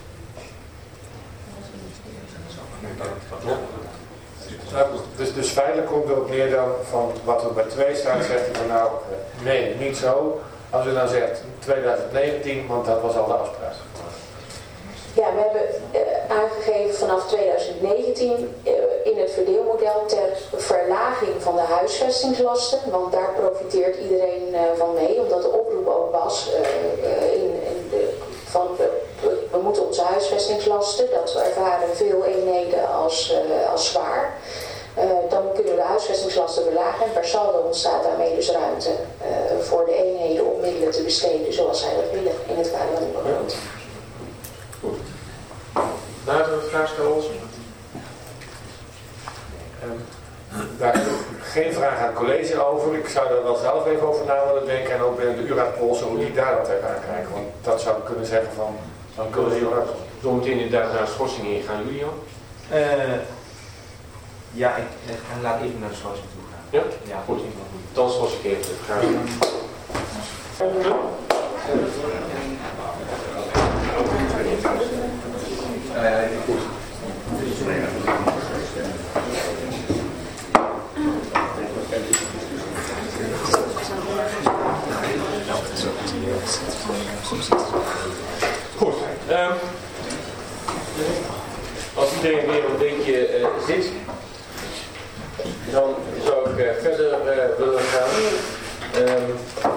S4: Ja. Dus, dus feitelijk komt erop neer dan van wat er bij twee staat, zegt hij van nou, nee, niet zo. Als u dan zegt twintig negentien, want dat was al de afspraak.
S7: Ja, we hebben uh, aangegeven vanaf twintig negentien uh, in het verdeelmodel ter verlaging van de huisvestingslasten. Want daar profiteert iedereen uh, van mee, omdat de oproep ook was uh, uh, in, in de, van uh, we, we moeten onze huisvestingslasten, dat ervaren veel eenheden als, uh, als zwaar. Uh, dan kunnen we de huisvestingslasten verlagen en per saldo ontstaat daarmee dus ruimte uh, voor de eenheden om middelen te besteden zoals zij dat willen in het kader van de begroting.
S1: Goed. Laten we vraag stellen.
S4: Um, daar heb ik geen vraag aan het college over. Ik zou er wel zelf even over na willen denken. En ook binnen de U R A D-polsen hoe die daar wat tegenaan kijken. Want dat zou ik kunnen zeggen van, dan kunnen we hier ook
S1: zometeen inderdaad naar de schorsing heen gaan. Julian?
S6: Uh, ja, ik uh, laat even naar de schorsing toe gaan.
S1: Ja?
S6: Ja,
S1: goed. Dan schors ik even de vraag.
S6: Uh, goed.
S1: Goed. Um, als iedereen weer een beetje uh, zit, dan zou ik uh, verder uh, willen gaan. Um,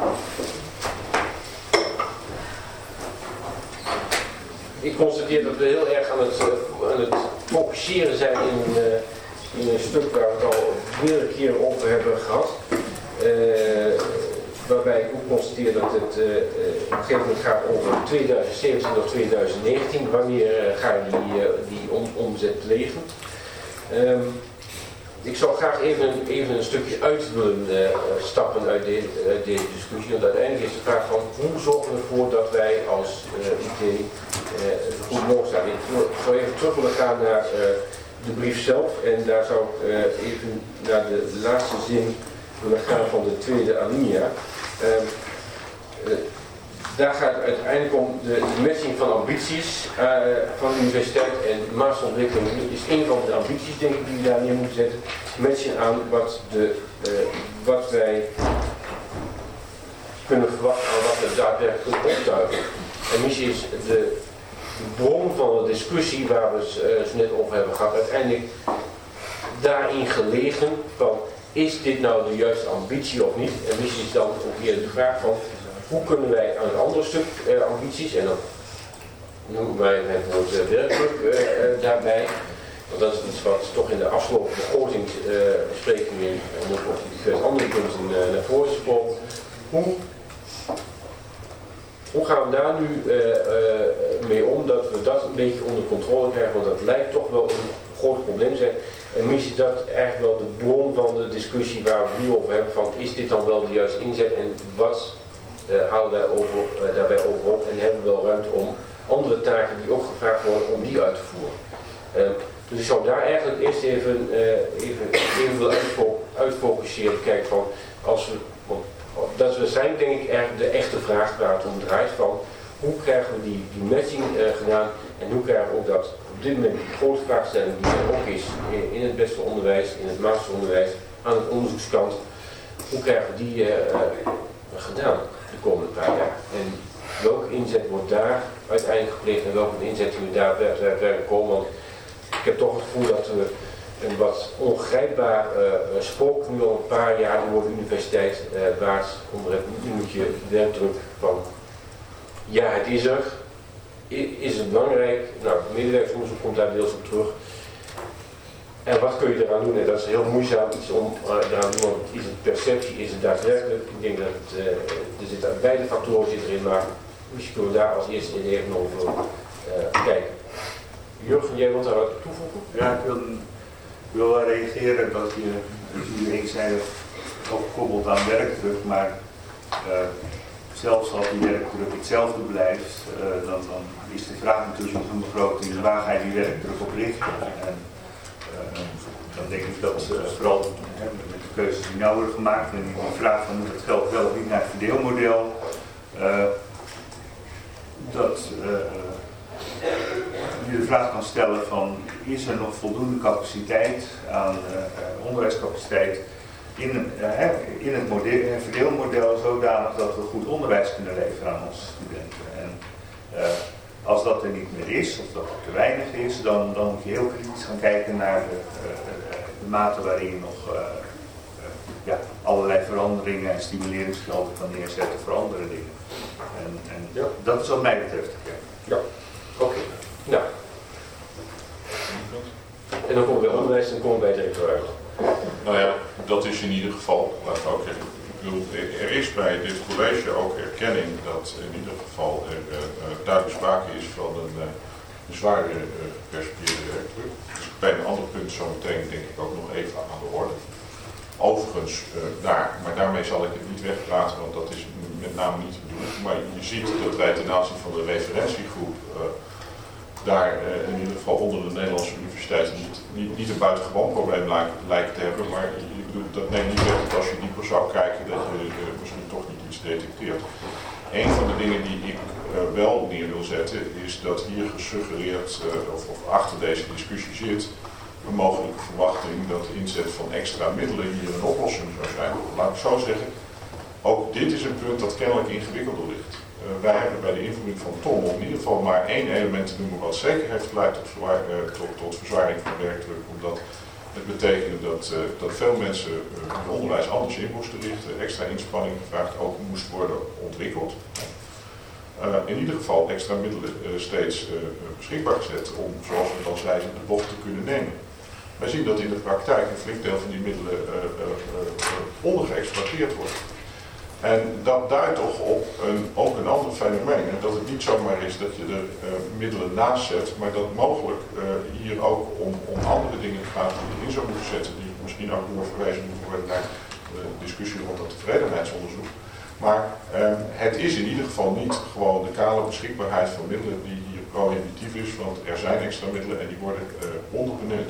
S1: ik constateer dat we heel erg aan het, uh, aan het focusseren zijn in, uh, in een stuk waar we het al meerdere keren over hebben gehad. Uh, waarbij ik ook constateer dat het uh, op een gegeven moment gaat over twintig zeventien of twintig negentien. Wanneer uh, ga je die, uh, die om, omzet plegen? Um, ik zou graag even, even een stukje uit willen uh, stappen uit, de, uit deze discussie. Want uiteindelijk is de vraag van hoe zorgen we ervoor dat wij als uh, I T uh, goed mogelijk zijn. Ik zou even terug willen gaan naar uh, de brief zelf. En daar zou ik uh, even naar de laatste zin willen gaan van de tweede alinea. Uh, uh, daar gaat het uiteindelijk om de, de matching van ambities uh, van de universiteit en maatsontwikkeling is een van de ambities denk ik die we daar neer moeten zetten. Matchen aan wat, de, uh, wat wij kunnen verwachten aan wat we daadwerkelijk kunnen optuigen. En misschien is de, de bron van de discussie waar we het uh, net over hebben gehad uiteindelijk daarin gelegen van is dit nou de juiste ambitie of niet? En misschien is dan ook weer de vraag van hoe kunnen wij aan een ander stuk uh, ambities, en dan noemen wij het woord uh, werkelijk uh, uh, daarbij, want dat is iets wat toch in de afgelopen begrotingsbesprekingen uh, en ook op diverse andere punten uh, naar voren is gekomen. Hoe, hoe gaan we daar nu uh, uh, mee om dat we dat een beetje onder controle krijgen, want dat lijkt toch wel een groot probleem zijn. En misschien is dat eigenlijk wel de bron van de discussie waar we het nu over hebben van is dit dan wel de juiste inzet en wat uh, halen wij over, uh, daarbij over op en hebben we wel ruimte om andere taken die ook gevraagd worden om die uit te voeren. Uh, dus ik zou daar eigenlijk eerst even, uh, even, even willen uitfocuseren, kijken van als we, want dat we zijn denk ik eigenlijk de echte vraag waar het om draait van hoe krijgen we die, die matching uh, gedaan En hoe krijgen we ook dat op dit moment die grote vraagstelling die er ook is in, in het bachelonderwijs, in het masteronderwijs, aan de onderzoekskant, hoe krijgen we die uh, uh, gedaan de komende paar jaar? En welke inzet wordt daar uiteindelijk gepleegd en welke inzet we daar daadwerkelijk komen? Want ik heb toch het gevoel dat we een wat ongrijpbaar uh, spook nu al een paar jaar door de universiteit uh, waard onderheft. Nu moet je werkdruk van ja, het is er. I, is het belangrijk? Nou, het medewerkersonderzoek komt daar deels op terug. En wat kun je eraan doen? En dat is heel moeizaam iets om uh, eraan te doen. Want is het perceptie, is het daadwerkelijk? Ik denk dat het, uh, er zitten beide factoren zitten erin, maar misschien kunnen we daar als eerste in even over uh, kijken. Jurgen, jij wilt daar wat toevoegen?
S13: Ja, ik wil, ik wil wel reageren dat je, dat jullie eenzijdig ook koppelt aan werkdruk, maar uh, zelfs als die werkdruk hetzelfde blijft, uh, dan, dan is de vraag natuurlijk van de begroting, waar ga je die werkdruk op richten? En, uh, dan denk ik dat uh, vooral uh, met de keuzes die nou worden gemaakt en die vraag van het geld wel of niet naar het verdeelmodel, uh, dat uh, je de vraag kan stellen van, is er nog voldoende capaciteit aan uh, onderwijscapaciteit in, uh, in het model, verdeelmodel zodanig dat we goed onderwijs kunnen leveren aan onze studenten. En uh, als dat er niet meer is, of dat er te weinig is, dan, dan moet je heel kritisch gaan kijken naar de, uh, de mate waarin je nog uh, uh, ja, allerlei veranderingen en stimuleringsgelden kan neerzetten voor andere dingen. En, en ja. Dat is wat mij betreft. Ja,
S1: ja. Oké. Okay. Nou. En dan komen we bij onderwijs en dan komen we bij directeur uit.
S14: Nou ja, dat is in ieder geval, laten we ook even, ik bedoel, er is bij dit college ook erkenning dat in ieder geval er uh, duidelijk sprake is van een uh, zwaarder uh, gepercipieerde werkdruk. Dus bij een ander punt zo meteen denk ik ook nog even aan de orde. Overigens, uh, daar, maar daarmee zal ik het niet wegpraten, want dat is met name niet de bedoeling. Maar je ziet dat wij ten aanzien van de referentiegroep uh, daar uh, in ieder geval onder de Nederlandse universiteiten niet, niet, niet een buitengewoon probleem lijkt, lijkt te hebben. Maar ik bedoel, dat neemt niet weg dat als je dieper zou kijken dat je uh, misschien toch niet iets detecteert. Een van de dingen die ik uh, wel neer wil zetten is dat hier gesuggereerd, uh, of, of achter deze discussie zit, een mogelijke verwachting dat de inzet van extra middelen hier een oplossing zou zijn. Laat ik zo zeggen, ook dit is een punt dat kennelijk ingewikkelder ligt. Uh, wij hebben bij de invoering van Tom in ieder geval maar één element te noemen wat zeker heeft geleid tot, verwaar, uh, tot, tot verzwaring van werkdruk, omdat het betekende dat, uh, dat veel mensen uh, hun onderwijs anders in moesten richten, extra inspanning gevraagd ook moest worden ontwikkeld. Uh, in ieder geval extra middelen uh, steeds uh, beschikbaar gezet om, zoals we het al zeiden, de bocht te kunnen nemen. Wij zien dat in de praktijk een flink deel van die middelen uh, uh, uh, ondergeëxploiteerd wordt. En dat duidt toch op een, ook een ander fenomeen. En dat het niet zomaar is dat je er uh, middelen naast zet, maar dat mogelijk uh, hier ook om, om andere dingen gaat die je in zou moeten zetten, die misschien ook doorverwezen moeten worden naar de discussie rond dat tevredenheidsonderzoek. Maar uh, het is in ieder geval niet gewoon de kale beschikbaarheid van middelen die hier prohibitief is, want er zijn extra middelen en die worden uh, onderbenut.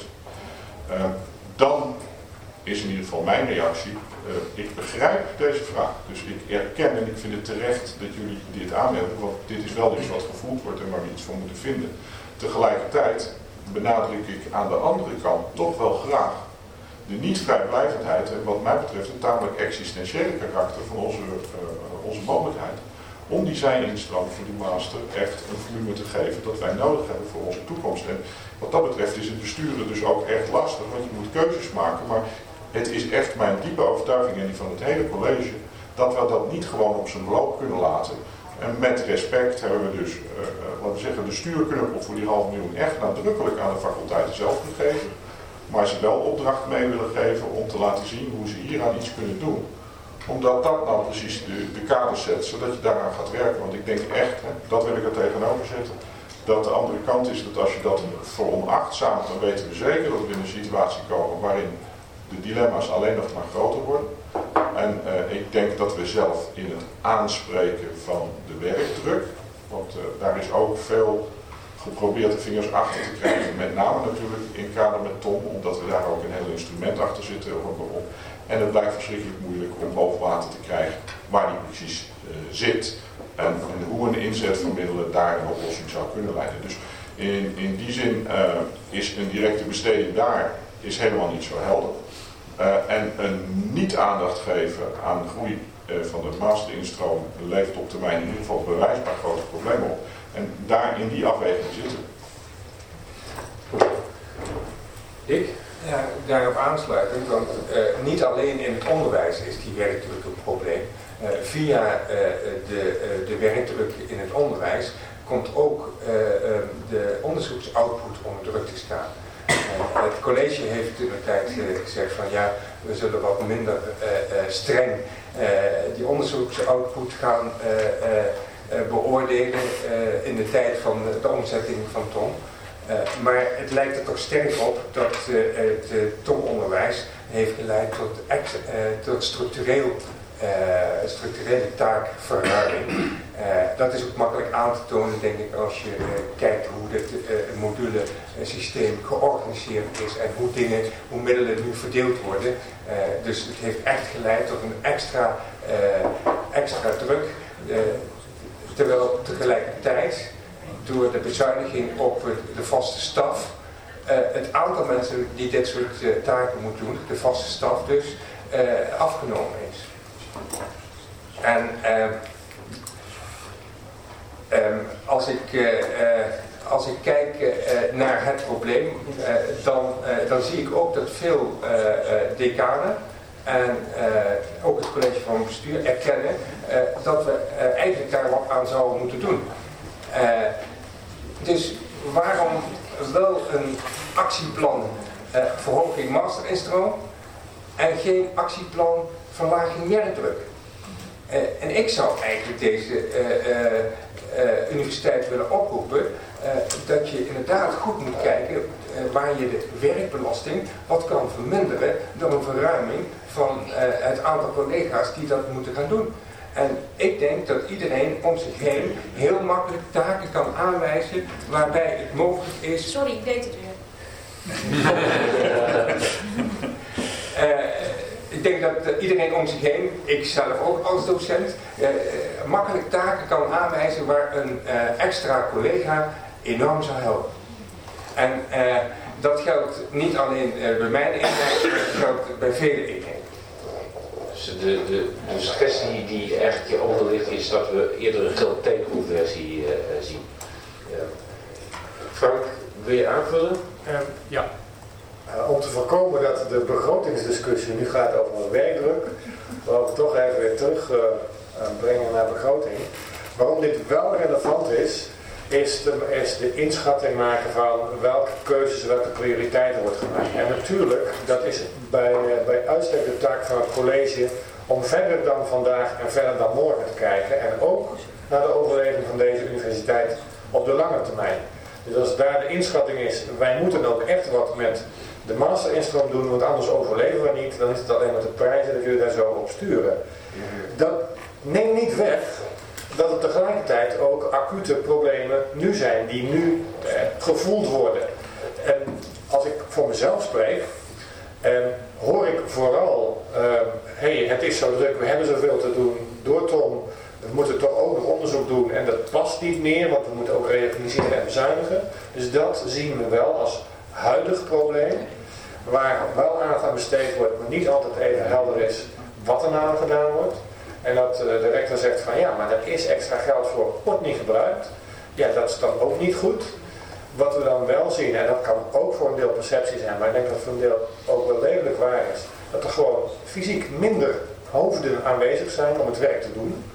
S14: Uh, dan is in ieder geval mijn reactie, uh, ik begrijp deze vraag, dus ik erken en ik vind het terecht dat jullie dit aanmelden, want dit is wel iets wat gevoeld wordt en waar we iets voor moeten vinden. Tegelijkertijd benadruk ik aan de andere kant toch wel graag de niet-vrijblijvendheid en wat mij betreft een tamelijk existentiële karakter van onze, uh, onze mogelijkheid om die zij-instroom voor die master echt een volume te geven dat wij nodig hebben voor onze toekomst. En wat dat betreft is het besturen dus ook echt lastig, want je moet keuzes maken, maar het is echt mijn diepe overtuiging en die van het hele college dat we dat niet gewoon op zijn beloop kunnen laten. En met respect hebben we dus, uh, laten we zeggen, de stuurknuppel voor die half miljoen echt nadrukkelijk aan de faculteiten zelf gegeven. Maar ze wel opdracht mee willen geven om te laten zien hoe ze hieraan iets kunnen doen. Omdat dat nou precies de, de kaders zet, zodat je daaraan gaat werken. Want ik denk echt, hè, dat wil ik er tegenover zetten, dat de andere kant is dat als je dat veronachtzaamt, dan weten we zeker dat we in een situatie komen waarin de dilemma's alleen nog maar groter worden. En uh, ik denk dat we zelf in het aanspreken van de werkdruk, want uh, daar is ook veel geprobeerd de vingers achter te krijgen, met name natuurlijk in kader met Tom, omdat we daar ook een heel instrument achter zitten. Op. En het blijkt verschrikkelijk moeilijk om boven water te krijgen waar die precies uh, zit en, en hoe een inzet van middelen daar een oplossing zou kunnen leiden. Dus In, in die zin uh, is een directe besteding daar is helemaal niet zo helder. Uh, en een niet-aandacht geven aan de groei uh, van de masterinstroom levert op termijn in ieder geval bewijsbaar grote problemen op. En daar in die afweging zitten.
S3: Ik? Ja, daarop aansluitend, want uh, niet alleen in het onderwijs is die werkdruk een probleem. Uh, via uh, de, uh, de werkdruk in het onderwijs komt ook uh, uh, de onderzoeksoutput onder druk te staan. Uh, het college heeft in de tijd uh, gezegd van ja, we zullen wat minder uh, uh, streng uh, die onderzoeksoutput gaan uh, uh, uh, beoordelen uh, in de tijd van de, de omzetting van T O M. Uh, maar het lijkt er toch sterk op dat uh, het uh, T O M-onderwijs heeft geleid tot, ex, uh, tot structureel, uh, structurele taakverruiming. Uh, dat is ook makkelijk aan te tonen, denk ik, als je uh, kijkt hoe het uh, module-systeem georganiseerd is en hoe dingen, hoe middelen nu verdeeld worden. Uh, dus het heeft echt geleid tot een extra, uh, extra druk, uh, terwijl tegelijkertijd door de bezuiniging op de vaste staf, uh, het aantal mensen die dit soort uh, taken moet doen, de vaste staf dus, uh, afgenomen is. En uh, um, als, ik, uh, uh, als ik kijk uh, naar het probleem, uh, dan, uh, dan zie ik ook dat veel uh, uh, decanen en uh, ook het college van bestuur erkennen uh, dat we uh, eigenlijk daar wat aan zouden moeten doen. Uh, dus waarom wel een actieplan uh, verhoging masterinstroom en geen actieplan verlaging werkdruk? Uh, en ik zou eigenlijk deze uh, uh, uh, universiteit willen oproepen uh, dat je inderdaad goed moet kijken uh, waar je de werkbelasting wat kan verminderen door een verruiming van uh, het aantal collega's die dat moeten gaan doen. En ik denk dat iedereen om zich heen heel makkelijk taken kan aanwijzen waarbij het mogelijk is...
S9: Sorry, ik deed het weer.
S3: uh, ik denk dat iedereen om zich heen, ik zelf ook als docent, uh, makkelijk taken kan aanwijzen waar een uh, extra collega enorm zou helpen. En uh, dat geldt niet alleen uh, bij mijn eenheid, maar dat geldt bij vele eenheden.
S1: Dus de, de, de suggestie die eigenlijk hieronder ligt is dat we eerder een geld-take-conversie uh, zien. Uh, Frank, wil je aanvullen?
S4: Uh, ja. Uh, om te voorkomen dat de begrotingsdiscussie nu gaat over werkdruk, wil ik toch even weer terug uh, brengen naar begroting. Waarom dit wel relevant is, is de, is de inschatting maken van welke keuzes, welke prioriteiten wordt gemaakt. En natuurlijk, dat is bij, uh, bij uitstek de taak van het college om verder dan vandaag en verder dan morgen te kijken. En ook naar de overleving van deze universiteit op de lange termijn. Dus als daar de inschatting is, wij moeten ook echt wat met de masterinstroom doen, want anders overleven we niet, dan is het alleen maar de prijzen dat jullie daar zo op sturen. Dat neemt niet weg dat er tegelijkertijd ook acute problemen nu zijn, die nu eh, gevoeld worden. En als ik voor mezelf spreek, eh, hoor ik vooral, hé, eh, hey, het is zo druk, we hebben zoveel te doen door T O M, we moeten toch ook nog onderzoek doen en dat past niet meer, want we moeten ook reorganiseren en bezuinigen. Dus dat zien we wel als huidig probleem, waar wel aandacht aan besteed wordt, maar niet altijd even helder is wat er nou gedaan wordt. En dat de rector zegt van ja, maar daar is extra geld voor, wordt niet gebruikt. Ja, dat is dan ook niet goed. Wat we dan wel zien, en dat kan ook voor een deel perceptie zijn, maar ik denk dat het voor een deel ook wel degelijk waar is, dat er gewoon fysiek minder hoofden aanwezig zijn om het werk te doen.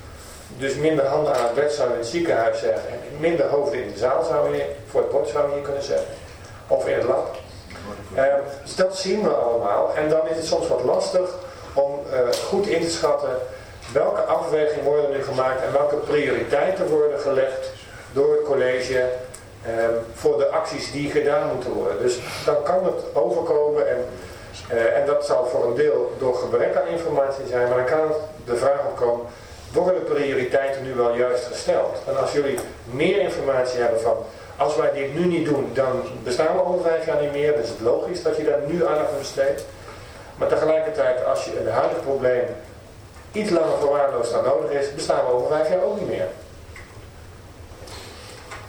S4: Dus minder handen aan het bed zou je in het ziekenhuis zeggen, en minder hoofden in de zaal zou je, voor het bord zou je hier kunnen zeggen. Of in het lab. Uh, dus dat zien we allemaal. En dan is het soms wat lastig om uh, goed in te schatten welke afwegingen worden nu gemaakt en welke prioriteiten worden gelegd door het college uh, voor de acties die gedaan moeten worden. Dus dan kan het overkomen en, uh, en dat zal voor een deel door gebrek aan informatie zijn, maar dan kan het de vraag opkomen, worden de prioriteiten nu wel juist gesteld? En als jullie meer informatie hebben van, als wij dit nu niet doen, dan bestaan we over vijf jaar niet meer. Dan is het logisch dat je daar nu aandacht aan besteedt. Maar tegelijkertijd, als je een huidig probleem iets langer verwaarloosd dan nodig is, bestaan we over vijf jaar ook niet meer.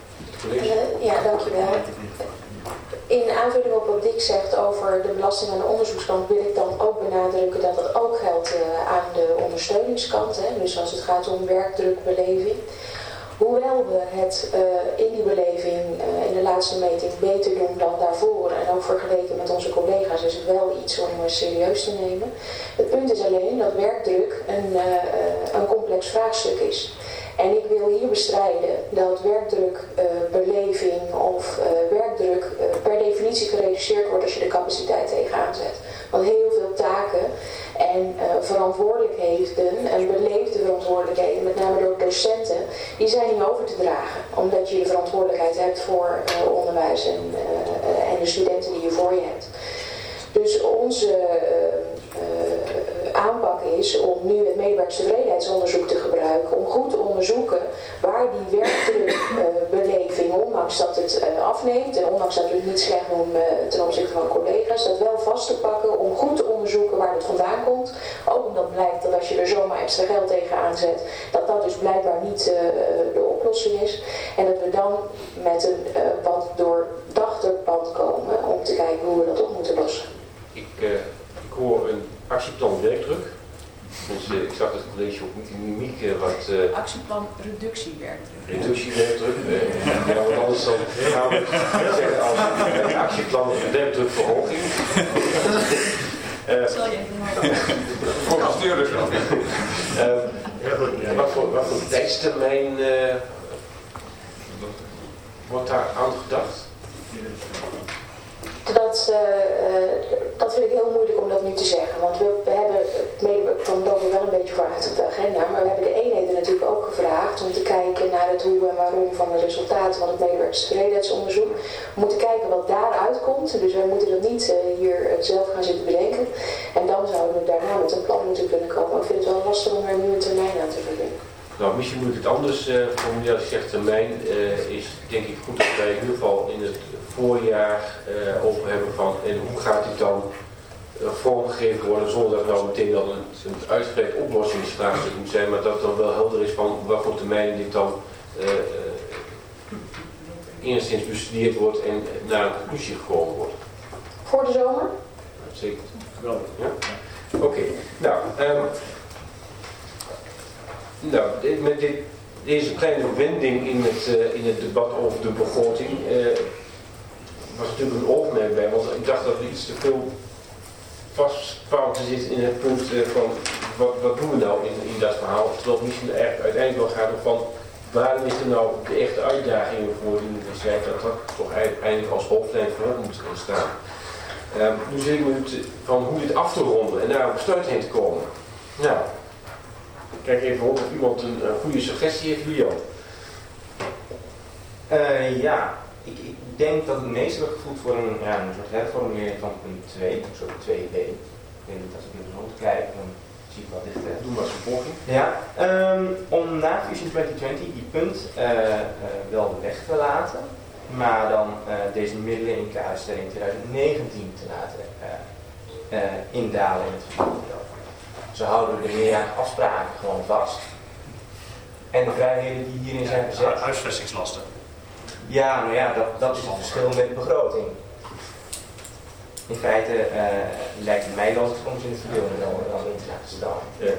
S1: college.
S7: Uh, ja, dankjewel. In aanvulling op wat Dick zegt over de belasting aan de onderzoekskant wil ik dan ook benadrukken dat dat ook geldt uh, aan de ondersteuningskant. Hè? Dus als het gaat om werkdrukbeleving. Hoewel we het uh, in die beleving uh, in de laatste meting beter doen dan daarvoor en ook vergeleken met onze collega's is het wel iets om uh, serieus te nemen. Het punt is alleen dat werkdruk een, uh, een complex vraagstuk is. En ik wil hier bestrijden dat werkdrukbeleving uh, of uh, werkdruk uh, per definitie gereduceerd wordt als je de capaciteit tegenaan zet. Want heel veel taken en uh, verantwoordelijkheden en beleefde verantwoordelijkheden, met name door docenten, die zijn niet over te dragen. Omdat je de verantwoordelijkheid hebt voor uh, onderwijs en, uh, en de studenten die je voor je hebt. Dus onze uh, uh, aanpak is om nu het medewerkerstevredenheidsonderzoek te gebruiken, om goed te onderzoeken waar die werkdrukbeleving, uh, ondanks dat het uh, afneemt en ondanks dat we het niet slecht doen uh, ten opzichte van collega's, dat wel vast te pakken om goed te onderzoeken waar het vandaan komt. Ook omdat blijkt dat als je er zomaar extra geld tegenaan zet, dat dat dus blijkbaar niet uh, de oplossing is. En dat we dan met een uh, wat doordachter pad komen om te kijken hoe we dat op moeten lossen.
S1: Ik, uh, ik hoor een actieplan werkdruk. Dus uh, ik zag het college ook niet in mimiek uh, wat... Uh,
S9: actieplan reductie werkdruk.
S1: Reductie werkdruk. Uh, ja, wat anders dan gaan we zeggen als een actieplan werkdrukverhoging. Uh,
S9: Zal je even horen.
S12: Voor bestuurders wel.
S1: Wat voor, wat voor tijdstermijn uh, wordt daar aan gedacht?
S7: Dat, uh, uh, dat vind ik heel moeilijk om dat nu te zeggen. Want we, we hebben het medewerk van Dover wel een beetje vooruit op de agenda. Maar we hebben de eenheden natuurlijk ook gevraagd om te kijken naar het hoe en waarom van de resultaten van het medewerkerstevredenheidsonderzoek. We moeten kijken wat daaruit komt. Dus wij moeten dat niet uh, hier uh, zelf gaan zitten bedenken. En dan zouden we daarna met een plan moeten kunnen komen. Maar ik vind het wel lastig om er nu een termijn aan te verbinden.
S1: Nou, misschien moet ik het anders uh, formuleren. Als je zegt termijn, uh, is denk ik goed dat wij in ieder geval in het voorjaar uh, over hebben van en hoe gaat dit dan uh, vormgegeven worden zonder dat nou meteen dan een, een uitgebreid oplossingsvraagstuk moet zijn, maar dat het dan wel helder is van wat voor termijn dit dan uh, uh, enigszins bestudeerd wordt en naar een conclusie gekomen wordt.
S7: Voor de zomer?
S1: Zeker. Geweldig. Ja? Oké. Okay. Nou, um, nou dit, met dit, deze kleine wending in het, uh, in het debat over de begroting uh, was natuurlijk een oogmerk bij, want ik dacht dat we iets te veel vastpaal te zitten in het punt uh, van wat, wat doen we nou in, in dat verhaal, terwijl het misschien eigenlijk uiteindelijk wel gaat om van waarom is er nou de echte uitdagingen voor de universiteit dat dat toch eigenlijk als hoofdlijn voor moet staan. Uh, nu zit ik me van hoe dit af te ronden en naar een besluit heen te komen. Nou, kijk even rond of iemand een uh, goede suggestie heeft, Julian.
S6: Uh, ja, ik, ik denk dat het meeste wordt gevoeld voor een, ja, een soort herformulering van punt twee, een soort twee b. Ik denk dat als ik even rondkijk, dan zie ik wat dichter.
S1: Doe maar eens een poging.
S6: Ja, um, om na Fusion twintig twintig die punt uh, uh, wel weg te laten, maar dan uh, deze middelen in kaderstelling twintig negentien te laten uh, uh, indalen in het verdienmodel. Zo houden we de meerjarige afspraken gewoon vast. En de vrijheden die hierin zijn gezet.
S8: Ja, huisvestingslasten.
S6: Ja, nou ja, dat, dat is het verschil met de begroting. In feite uh, lijkt het mij wel eens soms in het verdeelmodel dan in te laten staan.
S1: Ja.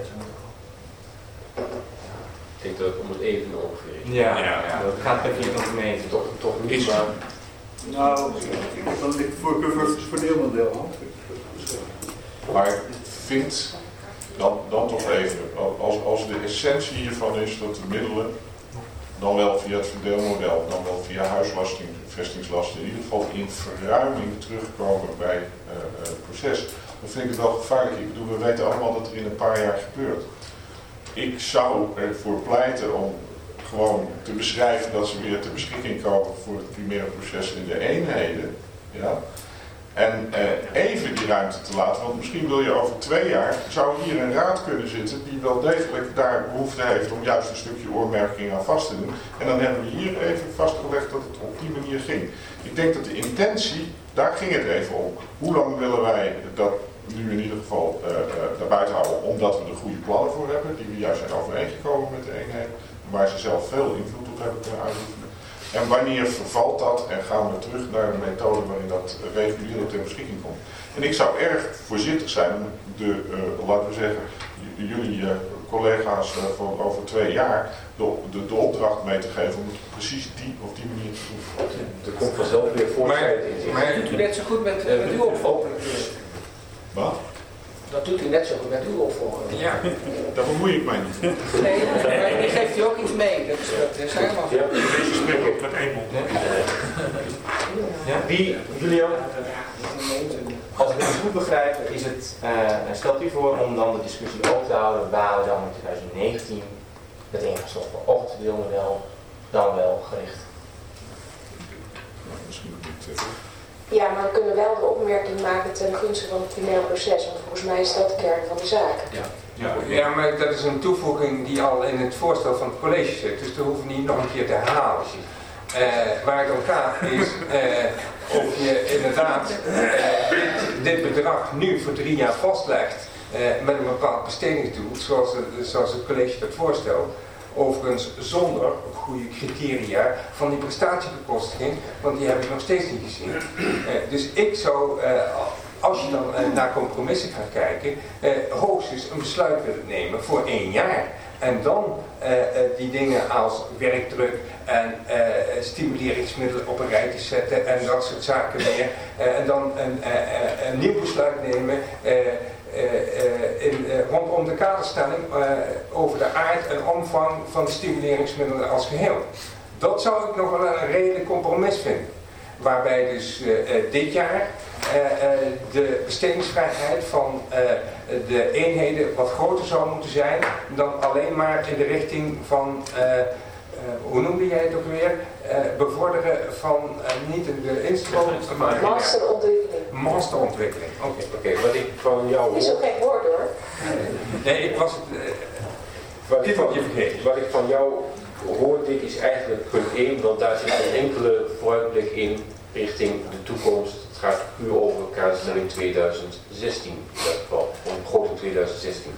S1: Ik denk dat het om het even ongeveer is.
S6: Ja, ja, ja. Dat gaat per vierkante meter.
S1: Toch, toch niet, maar...
S15: Nou, ik heb wel een voorkeur voor het verdeelmodel.
S14: Maar ik vind dan, dan toch even, als, als de essentie hiervan is dat de middelen dan wel via het verdeelmodel, dan wel via huisvestingslasten, in ieder geval in verruiming terugkomen bij uh, het proces, dan vind ik het wel gevaarlijk. Ik bedoel, we weten allemaal dat er in een paar jaar gebeurt. Ik zou ervoor pleiten om gewoon te beschrijven dat ze weer ter beschikking komen voor het primaire proces in de eenheden. Ja? En eh, even die ruimte te laten, want misschien wil je over twee jaar, zou hier een raad kunnen zitten die wel degelijk daar behoefte heeft om juist een stukje oormerking aan vast te doen. En dan hebben we hier even vastgelegd dat het op die manier ging. Ik denk dat de intentie, daar ging het even om. Hoe lang willen wij dat nu in ieder geval uh, uh, naar buiten houden, omdat we er goede plannen voor hebben, die we juist zijn overeengekomen met de eenheid, waar ze zelf veel invloed op hebben kunnen uitoefenen. En wanneer vervalt dat en gaan we terug naar een methode waarin dat regulier ter beschikking komt. En ik zou erg voorzichtig zijn om de, uh, laten we zeggen, j- jullie uh, collega's uh, van over twee jaar de, de, de opdracht mee te geven om het precies die of die manier te doen.
S1: Er komt vanzelf weer voorzichtigheid in.
S11: Maar dat doet u net zo goed met, met uw opvolger.
S14: Wat?
S11: Dat doet u net zo goed met uw opvolger.
S14: Ja, daar bemoei ik mij niet.
S11: Nee, maar die geeft u ook iets mee. Dat is, dat is helemaal goed.
S14: Ja, deze spreekt ook met één mond.
S6: Ja, wie, Julian? Als ik het goed begrijp, is het, uh, stelt u voor om dan de discussie open te houden waar we dan in twintig negentien het ingestopt of het deelmodel dan wel gericht.
S14: Misschien niet.
S7: Ja, maar we kunnen wel de opmerking maken ten gunste van het primair proces, want volgens mij is dat de kern van de zaak.
S2: Ja. Ja, ja, maar dat is een toevoeging die al in het voorstel van het college zit, dus dat hoeven we niet nog een keer te herhalen. Uh, waar het om gaat is uh, of je inderdaad uh, dit, dit bedrag nu voor drie jaar vastlegt uh, met een bepaald bestedingsdoel, zoals, zoals het college dat voorstelt. Overigens zonder goede criteria van die prestatiebekostiging, want die heb ik nog steeds niet gezien. Uh, dus ik zou, uh, als je dan uh, naar compromissen gaat kijken, uh, hoogstens een besluit willen nemen voor één jaar. En dan uh, uh, die dingen als werkdruk en uh, stimuleringsmiddelen op een rij te zetten en dat soort zaken meer. Uh, en dan een, uh, uh, een nieuw besluit nemen uh, uh, uh, in, uh, rondom de kaderstelling uh, over de aard en omvang van de stimuleringsmiddelen als geheel. Dat zou ik nog wel een redelijk compromis vinden. Waarbij dus uh, uh, dit jaar uh, uh, de bestedingsvrijheid van uh, de eenheden wat groter zou moeten zijn dan alleen maar in de richting van, uh, uh, hoe noemde jij het ook weer, uh, bevorderen van uh, niet de instroom, maar
S7: masterontwikkeling.
S2: Masterontwikkeling, oké. Okay.
S1: Oké, okay, wat ik van jou hoor...
S7: Is ook geen woord hoor.
S2: Nee, ik was het... Uh,
S1: wat, ik van, wat ik van jou hoor, Dick, is eigenlijk punt één, want daar zit een enkele vooruitblik in richting de toekomst. Het gaat puur over kaderstelling tweeduizend zestien in dat geval, of begroting tweeduizend zestien.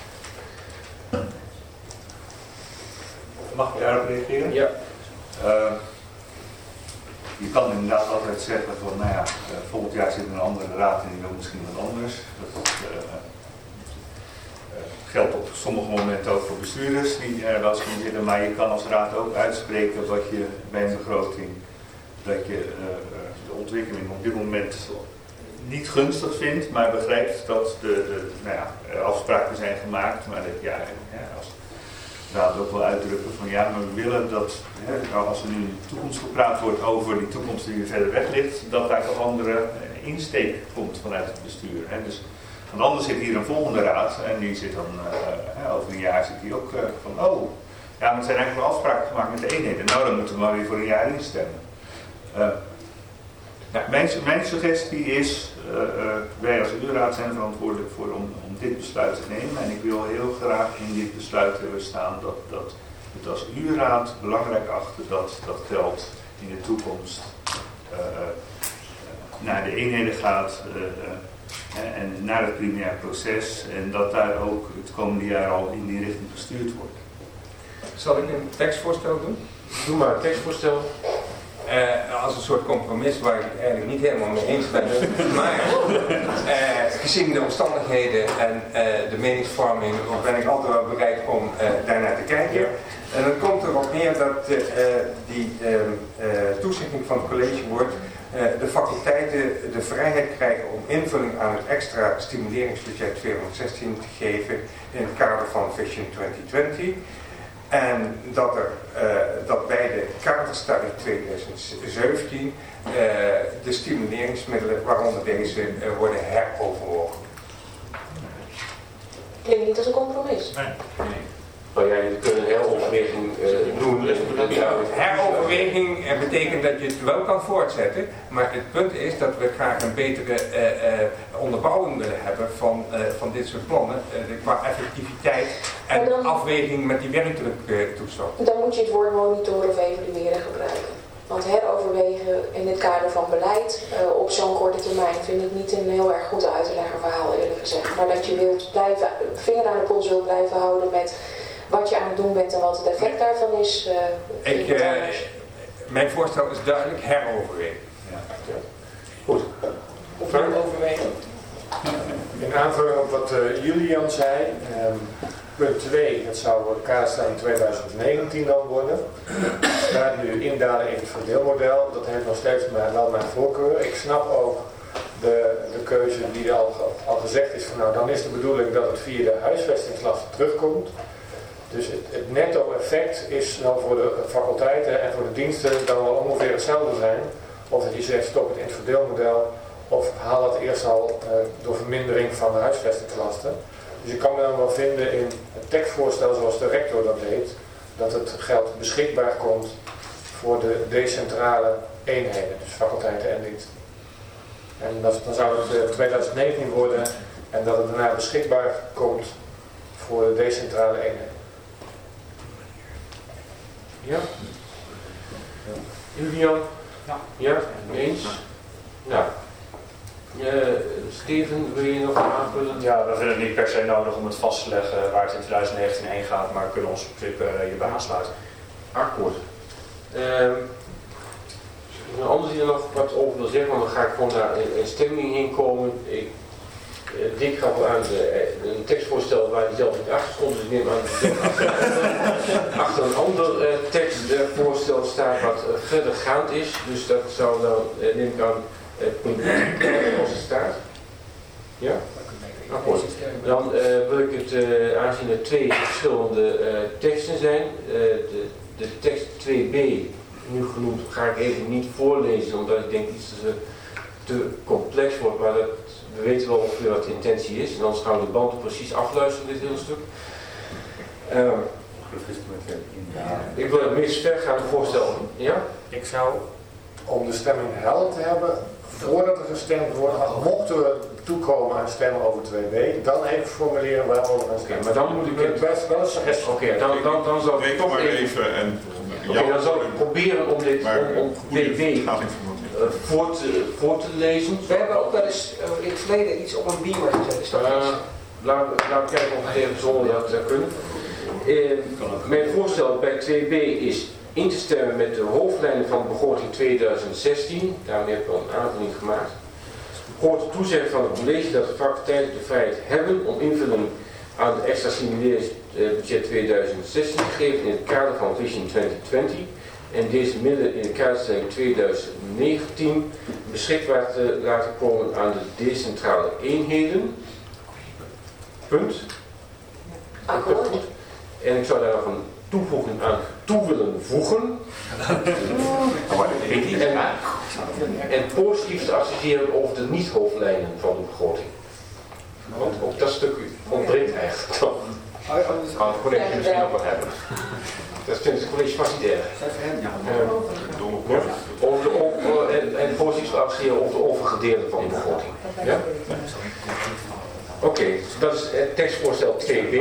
S13: Mag ik daarop reageren?
S1: Ja.
S13: Uh, je kan inderdaad altijd zeggen van, nou ja, uh, volgend jaar zit een andere raad en die wil misschien wat anders. Dat uh, uh, geldt op sommige momenten ook voor bestuurders die er wel eens kunnen zitten, maar je kan als raad ook uitspreken wat je bij een begroting, dat je uh, de ontwikkeling op dit moment niet gunstig vindt, maar begrijpt dat de, de nou ja, afspraken zijn gemaakt, maar dat ja, als de raad ook wel uitdrukken van ja, maar we willen dat, hè, als er nu in de toekomst gepraat wordt over die toekomst die weer verder weg ligt, dat daar toch andere insteek komt vanuit het bestuur. Hè. Dus, want anders zit hier een volgende raad en die zit dan, uh, over een jaar zit die ook uh, van oh, ja, maar er zijn eigenlijk wel afspraken gemaakt met de eenheden. Nou, dan moeten we maar weer voor een jaar instemmen. Uh, ja, mijn, mijn suggestie is, uh, uh, wij als U-raad zijn verantwoordelijk voor om, om dit besluit te nemen. En ik wil heel graag in dit besluit hebben staan dat, dat het als U-raad belangrijk achter dat dat geld in de toekomst uh, uh, naar de eenheden gaat uh, uh, en naar het primair proces. En dat daar ook het komende jaar al in die richting gestuurd wordt.
S2: Zal ik een tekstvoorstel doen?
S1: Doe maar een tekstvoorstel.
S2: Uh, als een soort compromis waar ik het eigenlijk niet helemaal mee eens ben. Maar uh, gezien de omstandigheden en uh, de meningsvorming ben ik altijd wel bereid om uh, daarnaar te kijken. En dan komt er op neer dat uh, die uh, uh, toezegging van het college wordt uh, de faculteiten de vrijheid krijgen om invulling aan het extra stimuleringsbudget tweehonderdzestien te geven in het kader van Vision twintig twintig. En dat, er, uh, dat bij de kaderstelling tweeduizend zeventien uh, de stimuleringsmiddelen, waaronder deze, uh, worden heroverwogen.
S7: Klinkt niet als een compromis.
S1: Nee. nee. Oh ja, je kunt een heroverweging uh, doen.
S2: Ja, heroverweging uh, betekent dat je het wel kan voortzetten, maar het punt is dat we graag een betere uh, uh, onderbouwing willen hebben van, uh, van dit soort plannen, uh, qua effectiviteit en dan, afweging met die werkdruktoestand.
S7: Uh, dan moet je het woord monitoren of evalueren gebruiken. Want heroverwegen in het kader van beleid uh, op zo'n korte termijn vind ik niet een heel erg goed uit te leggen verhaal, eerlijk gezegd. Maar dat je wilt blijven, vinger aan de pols wilt blijven houden met wat je aan het doen bent en wat het effect daarvan is. Uh,
S2: ik, uh,
S3: mijn voorstel is duidelijk heroverwegen.
S4: Ja. Goed.
S11: Of heroverwegen?
S4: In aanvulling op wat uh, Julian zei, um, punt twee, het zou kaderstelling tweeduizend negentien dan worden. Er staat nu indalen in het verdeelmodel, dat heeft nog steeds maar, wel mijn voorkeur. Ik snap ook de, de keuze die al, al gezegd is van nou dan is de bedoeling dat het via de huisvestingslasten terugkomt. Dus het, het netto effect is dan voor de faculteiten en voor de diensten dan wel ongeveer hetzelfde zijn. Of dat je zegt stop het in het verdeelmodel of haal het eerst al uh, door vermindering van de huisvestingslasten. Dus je kan me dan wel vinden in het tekstvoorstel zoals de rector dat deed, dat het geld beschikbaar komt voor de decentrale eenheden, dus faculteiten en diensten. En dat, dan zou het uh, tweeduizend negentien worden en dat het daarna beschikbaar komt voor de decentrale eenheden.
S1: Ja? Julian?
S11: Ja.
S1: Ja? Eens? Nou. Uh, Steven, wil je nog aanvullen?
S5: Ja, we vinden het niet per se nodig om het vast te leggen waar het in twintig negentien heen gaat, maar kunnen ons begrip uh, hierbij aansluiten.
S1: Akkoord. Uh, een ander die er nog wat over wil zeggen, want dan ga ik gewoon naar een, een stemming heen komen. Ik, uh, Dick gaf al aan de, uh, een tekstvoorstel waar hij zelf niet achter stond, dus ik neem aan dat achter een ander uh, tekstvoorstel staat wat uh, verder gaand is. Dus dat zou dan, uh, neem ik aan, het punt als het staat. Ja? Akkoord. Dan uh, wil ik het, uh, aangezien er twee verschillende uh, teksten zijn, uh, de, de tekst twee b, nu genoemd, ga ik even niet voorlezen, omdat ik denk iets te, te complex wordt, maar dat, we weten wel ongeveer wat de intentie is, en anders gaan we de band precies afluisteren, dit hele stuk. Uh, ik wil het meest vergaande voorstellen. Ja?
S4: Ik zou, om de stemming helder te hebben, voordat er gestemd wordt, mochten we toekomen aan stemmen over twee b, dan even formuleren waarover gaan stemmen.
S1: Okay, maar dan moet ik het
S4: best wel eens
S1: Oké, okay, dan, dan, dan zal ik
S14: toch maar even en
S1: Oké, okay, dan zal ik proberen om dit om, om twee b uh, voor, te, voor te lezen.
S11: We hebben ook wel eens uh, in het verleden iets op een beamer gezet. Is dat uh,
S1: Laten we kijken of we het even zonder dat uh, kunnen. Uh, mijn voorstel bij twee b is in te stemmen met de hoofdlijnen van de begroting tweeduizend zestien. Daarmee heb ik al een aanvulling gemaakt. Hoort de toezegging van het college dat de faculteiten de vrijheid hebben om invulling aan het extra stimuleringsbudget tweeduizend zestien te geven in het kader van Vision twintig twintig en deze middelen in de kaderstelling tweeduizend negentien beschikbaar te laten komen aan de decentrale eenheden. Punt.
S7: Akkoord.
S1: En ik zou daar nog een toevoeging aan toe willen voegen. en, en positief te adviseren over de niet-hoofdlijnen van de begroting. Want ook dat stuk ontbreekt eigenlijk toch. Kan het college misschien nog wel hebben. Dat vindt het college vast niet erg. Uh, over de over, en, en positief te adviseren over de overgedeelte van de begroting. Ja? Oké, okay, dat is uh, tekstvoorstel twee b.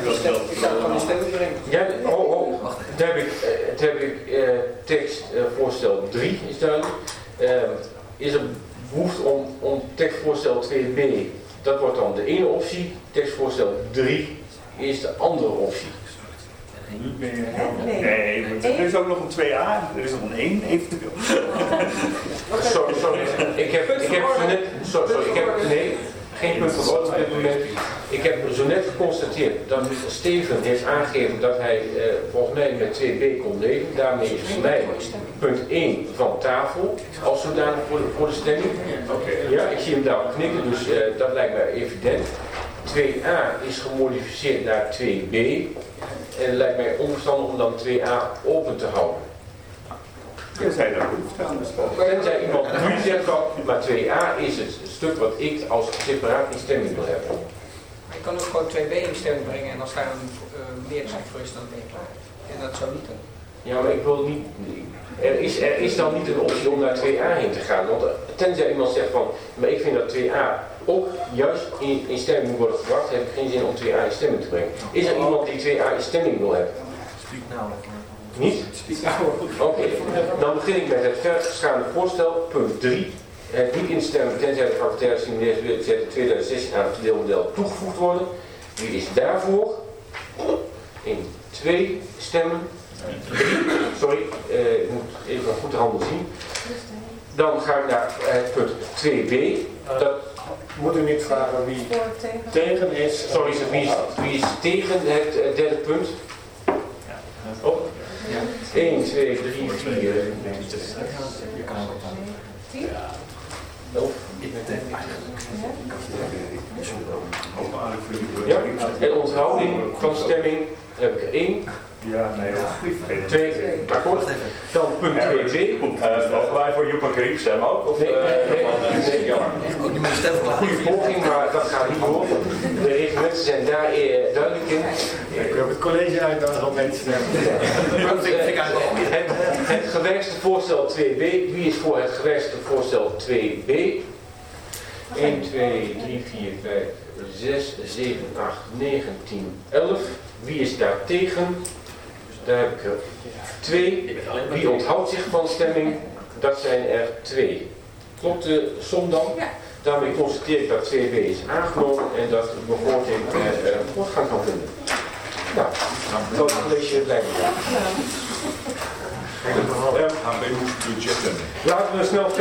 S1: Ja, oh, oh, daar heb ik, uh, daar heb ik uh, tekstvoorstel uh, drie, is duidelijk. Uh, is er behoefte om, om tekstvoorstel twee b, dat wordt dan de ene optie. Tekstvoorstel drie is de andere optie.
S15: Nu ben je nee, nee, nee, er is ook nog een twee a, er is nog een één eventueel.
S1: Sorry, sorry. Ik heb, ik heb zo net, sorry, sorry, ik heb, nee. Geen punt van orde op dit moment. Ik heb zo net geconstateerd dat Steven heeft aangegeven dat hij eh, volgens mij met twee b kon leven. Daarmee is voor mij punt één van tafel als zodanig voor de, voor de stemming. Ja, ik zie hem daarop knikken, dus eh, dat lijkt mij evident. twee a is gemodificeerd naar twee b en het lijkt mij onverstandig om dan twee a open te houden.
S15: Tenzij daar behoefte aan is.
S1: Tenzij iemand nu zegt van, maar twee a is het stuk wat ik als separaat in stemming wil hebben.
S11: Je kan ook gewoon twee b in stemming brengen en als daar een uh, meerderheid voor is, dan ben je klaar. En dat zou niet doen.
S1: Ja, maar ik wil niet... Er is, er is dan niet een optie om naar twee a heen te gaan. Want tenzij iemand zegt van, maar ik vind dat twee a ook juist in, in stemming moet worden gebracht, heb ik geen zin om twee a in stemming te brengen. Is er iemand die twee a in stemming wil hebben? Niet? Oké, okay. Dan begin ik met het verdergaande voorstel, punt drie. Het niet instemmen tenzij de facultaire stimuleringsbudget tweeduizend zestien aan het verdeelmodel toegevoegd worden. Wie is daarvoor? In twee stemmen. Sorry, uh, ik moet even goed de handen zien. Dan ga ik naar het punt twee b. Dat
S4: moet u niet vragen wie tegen is.
S1: Sorry, wie is, wie is tegen het uh, derde punt? Oh. één, twee, drie, vier. Ja, en onthouding van stemming heb ik er één.
S13: Ja, nee,
S1: twee, akkoord. Dan punt twee b.
S5: Mogen wij voor Joep en Kriep stemmen ook? Of,
S1: nee,
S5: uh,
S1: nee, nee, nee, jammer. Goede poging, maar dat gaat niet door. De reglementen zijn daar uh, duidelijk in.
S4: Ik heb het college uitnodigen om mee te stemmen.
S1: Het, het gewijzigde voorstel twee b. Wie is voor het gewijzigde voorstel twee b? één, twee, drie, vier, vijf, zes, zeven, acht, negen, tien, elf. Wie is daar tegen? Daar heb ik er twee. Wie onthoudt zich van stemming? Dat zijn er twee. Klopt de som dan? Daarmee constateer ik dat twee b is aangenomen en dat de begroting uh, voortgang kan vinden. Nou, dat het college blijven.
S14: Gaan we budgetten.
S1: Laten we snel